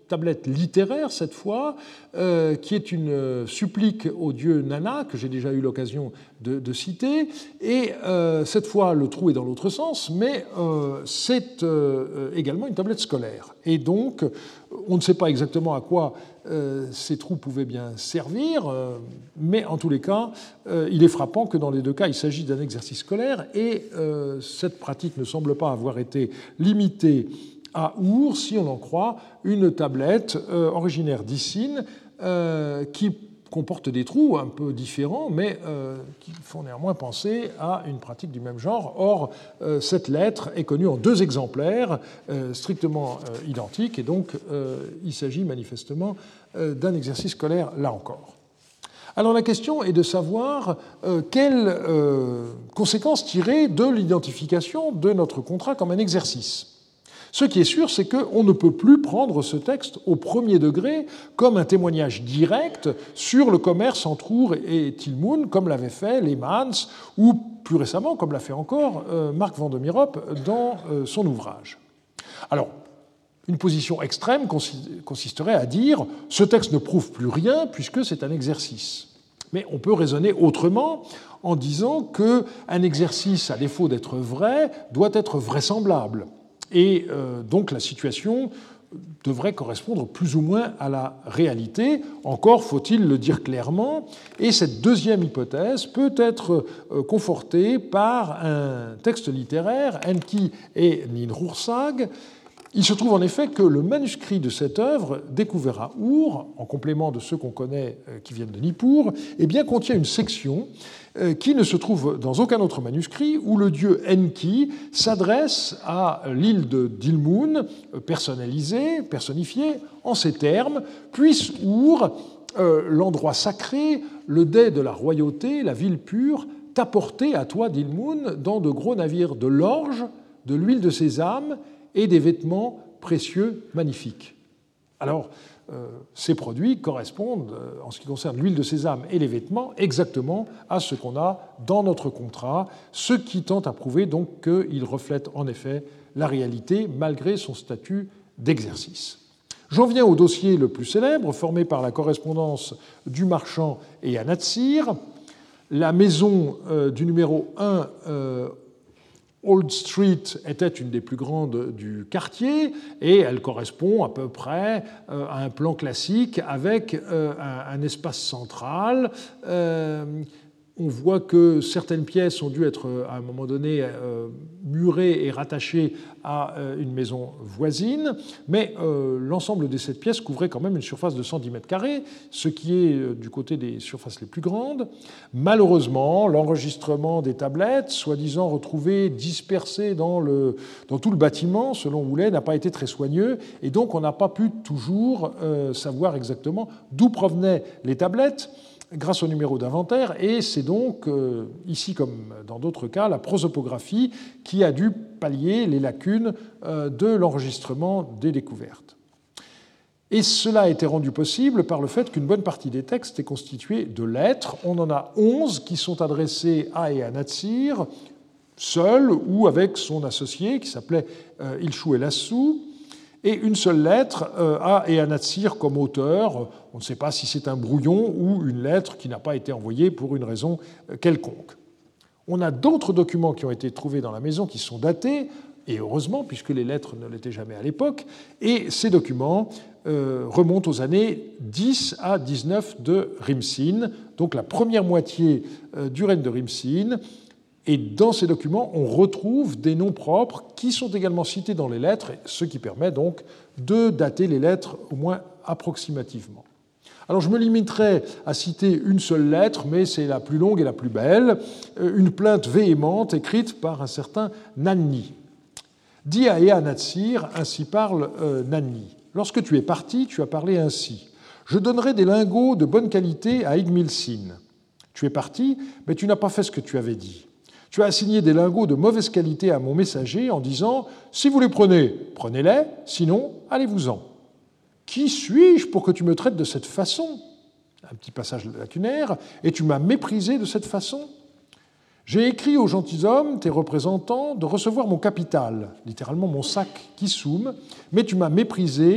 tablette littéraire cette fois, euh, qui est une supplique au dieu Nana, que j'ai déjà eu l'occasion de, de citer, et euh, cette fois le trou est dans l'autre sens, mais euh, c'est euh, également une tablette scolaire. Et donc, on ne sait pas exactement à quoi euh, ces trous pouvaient bien servir, euh, mais en tous les cas, euh, il est frappant que dans les deux cas, il s'agit d'un exercice scolaire, et euh, cette pratique ne semble pas avoir été limitée à Our, si on en croit, une tablette euh, originaire d'Issine euh, qui comporte des trous un peu différents, mais euh, qui font néanmoins penser à une pratique du même genre. Or, euh, cette lettre est connue en deux exemplaires euh, strictement euh, identiques, et donc euh, il s'agit manifestement euh, d'un exercice scolaire là encore. Alors la question est de savoir euh, quelles euh, conséquences tirer de l'identification de notre contrat comme un exercice. Ce qui est sûr, c'est qu'on ne peut plus prendre ce texte au premier degré comme un témoignage direct sur le commerce entre Our et Tilmoun, comme l'avaient fait Leemans, ou plus récemment, comme l'a fait encore Marc van de Meerop dans son ouvrage. Alors, une position extrême consisterait à dire « ce texte ne prouve plus rien puisque c'est un exercice ». Mais on peut raisonner autrement en disant qu'un exercice, à défaut d'être vrai, doit être vraisemblable. Et euh, donc la situation devrait correspondre plus ou moins à la réalité. Encore faut-il le dire clairement. Et cette deuxième hypothèse peut être euh, confortée par un texte littéraire, Enki et Ninhursag. Il se trouve en effet que le manuscrit de cette œuvre, découvert à Our, en complément de ceux qu'on connaît euh, qui viennent de Nippur, eh bien, contient une section qui ne se trouve dans aucun autre manuscrit, où le dieu Enki s'adresse à l'île de Dilmun, personnalisée, personnifiée, en ces termes: « Puisse Our, euh, l'endroit sacré, le dais de la royauté, la ville pure, t'apporter à toi, Dilmun, dans de gros navires de l'orge, de l'huile de sésame et des vêtements précieux magnifiques. » Alors, Euh, ces produits correspondent, euh, en ce qui concerne l'huile de sésame et les vêtements, exactement à ce qu'on a dans notre contrat, ce qui tend à prouver donc qu'il reflète en effet la réalité malgré son statut d'exercice. J'en viens au dossier le plus célèbre, formé par la correspondance du marchand et Anatsir. La maison euh, du numéro un, euh, Old Street, était une des plus grandes du quartier et elle correspond à peu près à un plan classique avec un espace central. On voit que certaines pièces ont dû être à un moment donné murées et rattachées à une maison voisine, mais l'ensemble de ces pièces couvrait quand même une surface de cent dix mètres carrés, ce qui est du côté des surfaces les plus grandes. Malheureusement, l'enregistrement des tablettes, soi-disant retrouvées dispersées dans, le, dans tout le bâtiment, selon Houlet, n'a pas été très soigneux, et donc on n'a pas pu toujours savoir exactement d'où provenaient les tablettes grâce au numéro d'inventaire, et c'est donc, euh, ici comme dans d'autres cas, la prosopographie qui a dû pallier les lacunes euh, de l'enregistrement des découvertes. Et cela a été rendu possible par le fait qu'une bonne partie des textes est constituée de lettres. On en a onze qui sont adressées à et à Natsir, seul ou avec son associé qui s'appelait euh, Ilchou Elassou, et une seule lettre à Eanatsir comme auteur. On ne sait pas si c'est un brouillon ou une lettre qui n'a pas été envoyée pour une raison quelconque. On a d'autres documents qui ont été trouvés dans la maison qui sont datés, et heureusement, puisque les lettres ne l'étaient jamais à l'époque, et ces documents euh, remontent aux années dix à dix-neuf de Rimsin, donc la première moitié euh, du règne de Rimsin. Et dans ces documents, on retrouve des noms propres qui sont également cités dans les lettres, ce qui permet donc de dater les lettres au moins approximativement. Alors je me limiterai à citer une seule lettre, mais c'est la plus longue et la plus belle, une plainte véhémente écrite par un certain Nanni. Dis à Ea Natsir, ainsi parle euh, Nanni. Lorsque tu es parti, tu as parlé ainsi. Je donnerai des lingots de bonne qualité à Igmilsin. Tu es parti, mais tu n'as pas fait ce que tu avais dit. Tu as assigné des lingots de mauvaise qualité à mon messager en disant « Si vous les prenez, prenez-les, sinon, allez-vous-en. » Qui suis-je pour que tu me traites de cette façon ? Un petit passage lacunaire. Et tu m'as méprisé de cette façon ? J'ai écrit aux gentilshommes, tes représentants, de recevoir mon capital, littéralement mon sac qui soum, mais tu m'as méprisé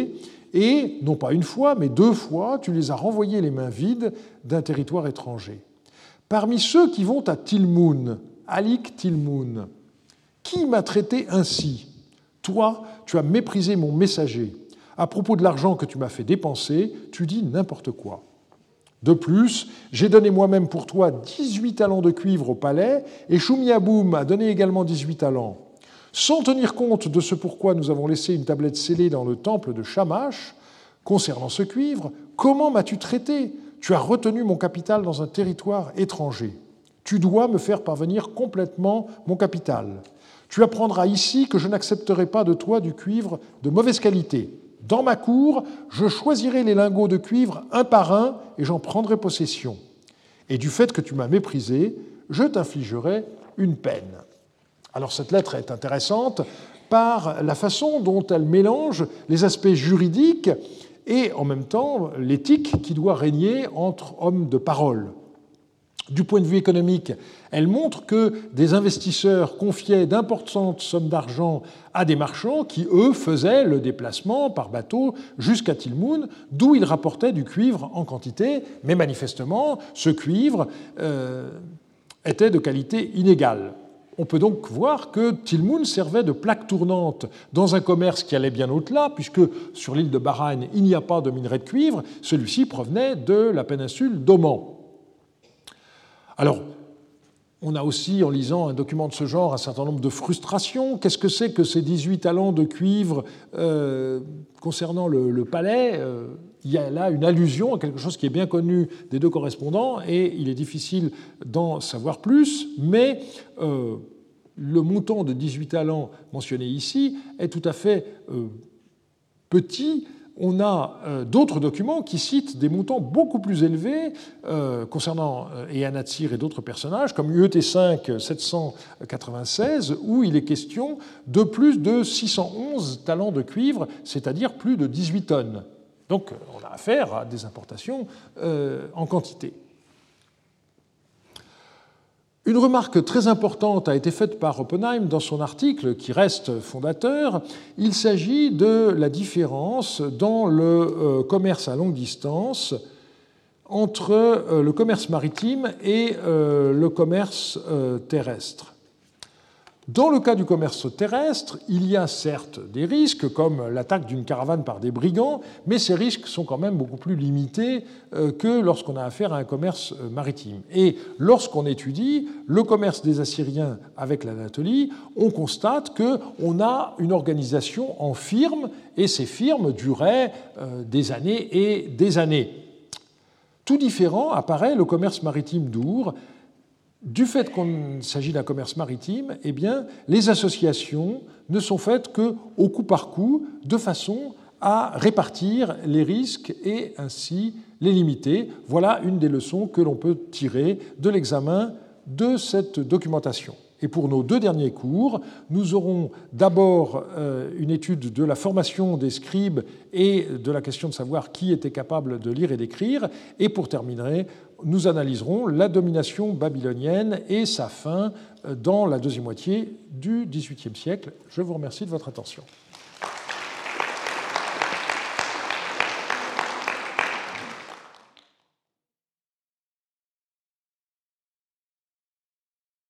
Et, non pas une fois, mais deux fois, tu les as renvoyés les mains vides d'un territoire étranger. Parmi ceux qui vont à Tilmoun, Alik Tilmoun, qui m'a traité ainsi? Toi, tu as méprisé mon messager. À propos de l'argent que tu m'as fait dépenser, tu dis n'importe quoi. De plus, j'ai donné moi-même pour toi dix-huit talents de cuivre au palais, et Shumiaboum a donné également dix-huit talents. Sans tenir compte de ce pourquoi nous avons laissé une tablette scellée dans le temple de Shamash, concernant ce cuivre, comment m'as-tu traité? Tu as retenu mon capital dans un territoire étranger. Tu dois me faire parvenir complètement mon capital. Tu apprendras ici que je n'accepterai pas de toi du cuivre de mauvaise qualité. Dans ma cour, je choisirai les lingots de cuivre un par un et j'en prendrai possession. Et du fait que tu m'as méprisé, je t'infligerai une peine. Alors cette lettre est intéressante par la façon dont elle mélange les aspects juridiques et en même temps l'éthique qui doit régner entre hommes de parole. Du point de vue économique, elle montre que des investisseurs confiaient d'importantes sommes d'argent à des marchands qui, eux, faisaient le déplacement par bateau jusqu'à Tilmoun, d'où ils rapportaient du cuivre en quantité, mais manifestement, ce cuivre euh, était de qualité inégale. On peut donc voir que Tilmoun servait de plaque tournante dans un commerce qui allait bien au-delà, puisque sur l'île de Bahreïn, il n'y a pas de minerai de cuivre, celui-ci provenait de la péninsule d'Oman. Alors, on a aussi, en lisant un document de ce genre, un certain nombre de frustrations. Qu'est-ce que c'est que ces dix-huit talents de cuivre euh, concernant le, le palais? euh, Il y a là une allusion à quelque chose qui est bien connu des deux correspondants, et il est difficile d'en savoir plus, mais euh, le montant de dix-huit talents mentionné ici est tout à fait euh, petit. On a euh, d'autres documents qui citent des montants beaucoup plus élevés euh, concernant euh, Eanatsir et d'autres personnages, comme U E T cinq sept cent quatre-vingt-seize, où il est question de plus de six cent onze talents de cuivre, c'est-à-dire plus de dix-huit tonnes. Donc on a affaire à des importations euh, en quantité. Une remarque très importante a été faite par Oppenheim dans son article, qui reste fondateur. Il s'agit de la différence dans le commerce à longue distance entre le commerce maritime et le commerce terrestre. Dans le cas du commerce terrestre, il y a certes des risques, comme l'attaque d'une caravane par des brigands, mais ces risques sont quand même beaucoup plus limités que lorsqu'on a affaire à un commerce maritime. Et lorsqu'on étudie le commerce des Assyriens avec l'Anatolie, on constate qu'on a une organisation en firmes, et ces firmes duraient des années et des années. Tout différent apparaît le commerce maritime d'Our. Du fait qu'il s'agit d'un commerce maritime, eh bien, les associations ne sont faites qu'au coup par coup, de façon à répartir les risques et ainsi les limiter. Voilà une des leçons que l'on peut tirer de l'examen de cette documentation. Et pour nos deux derniers cours, nous aurons d'abord une étude de la formation des scribes et de la question de savoir qui était capable de lire et d'écrire. Et pour terminer, nous analyserons la domination babylonienne et sa fin dans la deuxième moitié du dix-huitième siècle. Je vous remercie de votre attention.